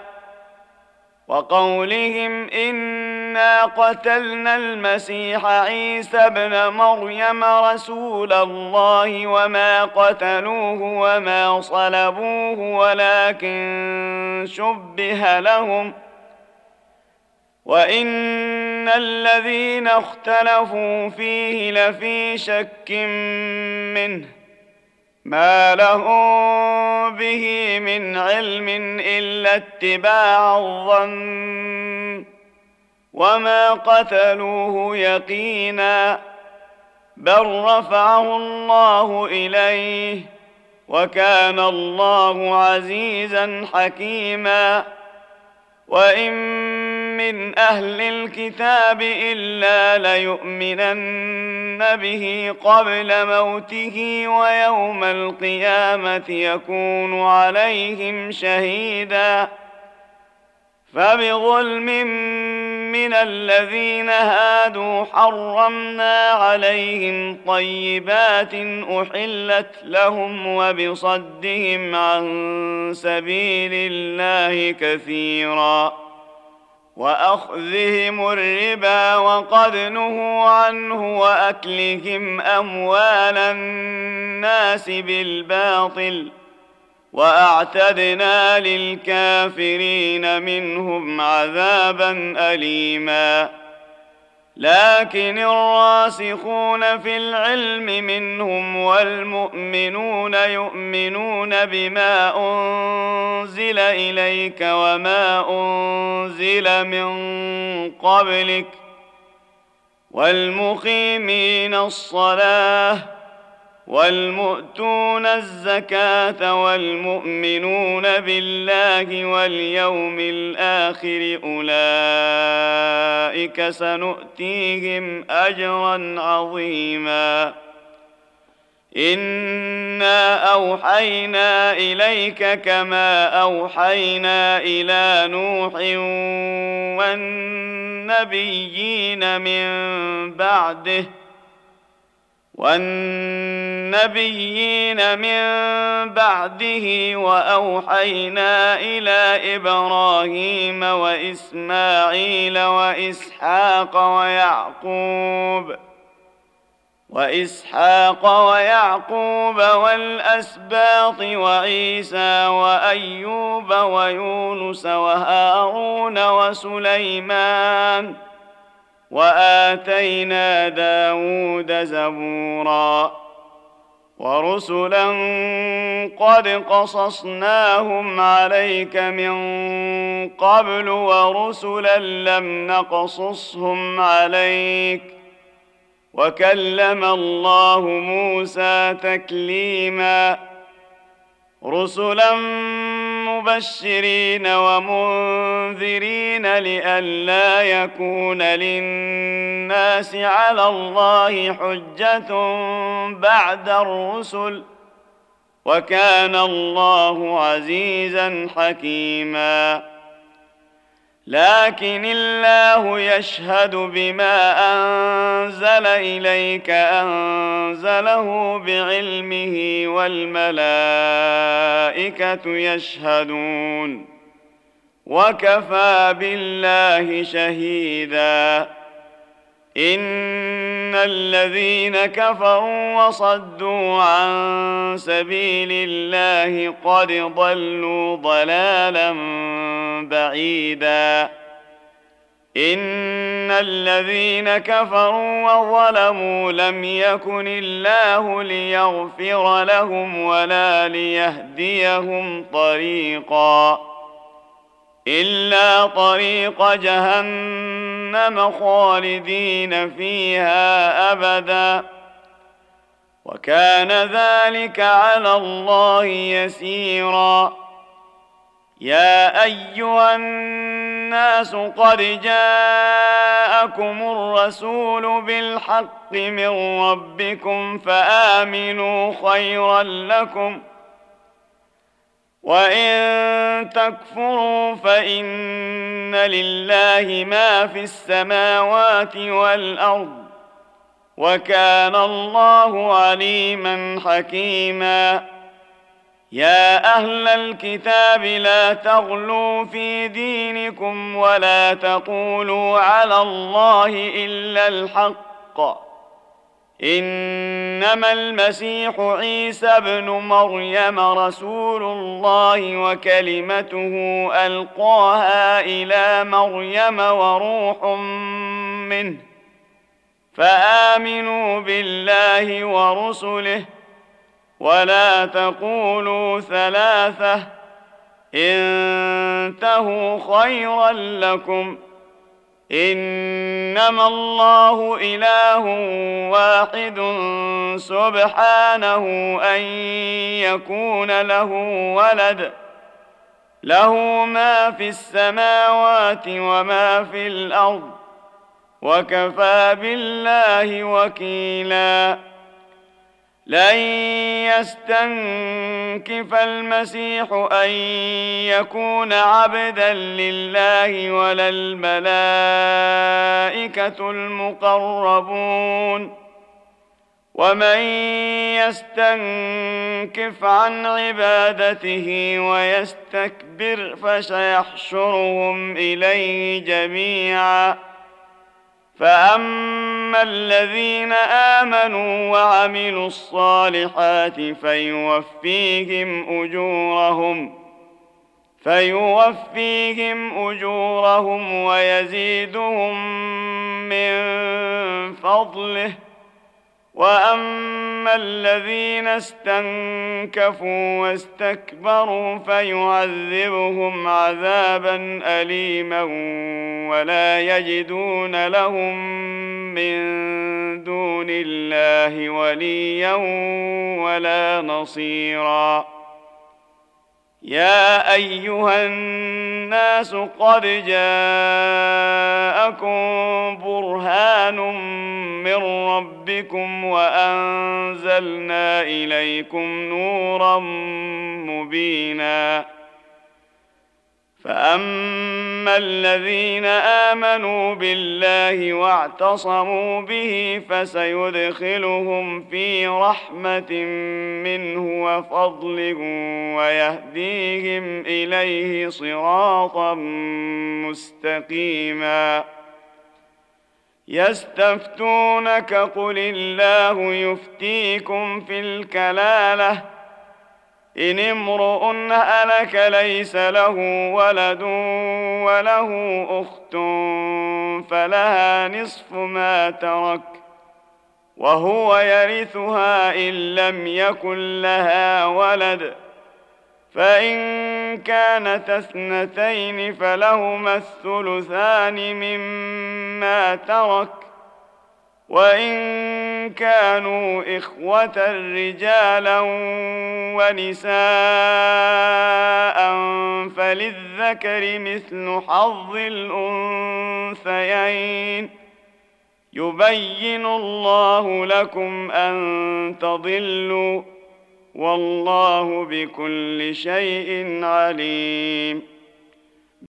وقولهم إنا قتلنا المسيح عيسى ابن مريم رسول الله وما قتلوه وما صلبوه ولكن شبه لهم وإن الذين اختلفوا فيه لفي شك منه ما لهم به من علم إلا اتباع الظن وما قتلوه يقينا بل رفعه الله إليه وكان الله عزيزا حكيما وإن من أهل الكتاب إلا ليؤمنن به قبل موته ويوم القيامة يكون عليهم شهيدا فبظلم من الذين هادوا حرمنا عليهم طيبات أحلت لهم وبصدهم عن سبيل الله كثيرا وأخذهم الربا وقد نهوا عنه وأكلهم أموال الناس بالباطل وأعتدنا للكافرين منهم عذابا أليما لكن الراسخون في العلم منهم والمؤمنون يؤمنون بما أنزل إليك وما أنزل من قبلك والمقيمين الصلاة والمؤتون الزكاة والمؤمنون بالله واليوم الآخر أولئك سنؤتيهم أجرا عظيما إنا أوحينا إليك كما أوحينا إلى نوح والنبيين من بعده وأوحينا إلى إبراهيم وإسماعيل وإسحاق ويعقوب والأسباط وعيسى وأيوب ويونس وهارون وسليمان وآتينا داود زبورا ورسلا قد قصصناهم عليك من قبل ورسلا لم نقصصهم عليك وكلم الله موسى تكليما رسلا مبشرين ومنذرين لئلا يكون للناس على الله حجة بعد الرسل وكان الله عزيزا حكيما لكن الله يشهد بما أنزل إليك أنزله بعلمه والملائكة يشهدون وكفى بالله شهيدا إن الذين كفروا وصدوا عن سبيل الله قد ضلوا ضلالا بعيدا إن الذين كفروا وظلموا لم يكن الله ليغفر لهم ولا ليهديهم طريقا إلا طريق جهنم خالدين فيها أبدا وكان ذلك على الله يسيرا يا أيها الناس قد جاءكم الرسول بالحق من ربكم فآمنوا خيرا لكم وإن تكفروا فإن لله ما في السماوات والأرض وكان الله عليما حكيما يا أهل الكتاب لا تغلوا في دينكم ولا تقولوا على الله إلا الحق إنما المسيح عيسى ابن مريم رسول الله وكلمته ألقاها إلى مريم وروح منه فآمنوا بالله ورسله ولا تقولوا ثلاثة انتهوا خيرا لكم إنما الله إله واحد سبحانه أن يكون له ولد له ما في السماوات وما في الأرض وكفى بالله وكيلا لن يستنكف المسيح أن يكون عبدا لله ولا الملائكة المقربون ومن يستنكف عن عبادته ويستكبر فسيحشرهم إليه جميعا فأما الذين آمنوا وعملوا الصالحات فيوفيهم أجورهم ويزيدهم من فضله وأما الذين استنكفوا واستكبروا فيعذبهم عذابا أليما ولا يجدون لهم من دون الله وليا ولا نصيرا يا أيها الناس قد جاءكم برهان من ربكم وأنزلنا إليكم نورا مبينا فأما الذين آمنوا بالله واعتصموا به فسيدخلهم في رحمة منه وفضل ويهديهم إليه صراطا مستقيما يستفتونك قل الله يفتيكم في الكلالة إن امرؤ هلك ليس له ولد وله أخت فلها نصف ما ترك وهو يرثها إن لم يكن لها ولد فإن كانت اثنتين فلهما الثلثان مما ترك وإن كانوا إخوة رجالا ونساء فللذكر مثل حظ الأنثيين يبين الله لكم أن تضلوا والله بكل شيء عليم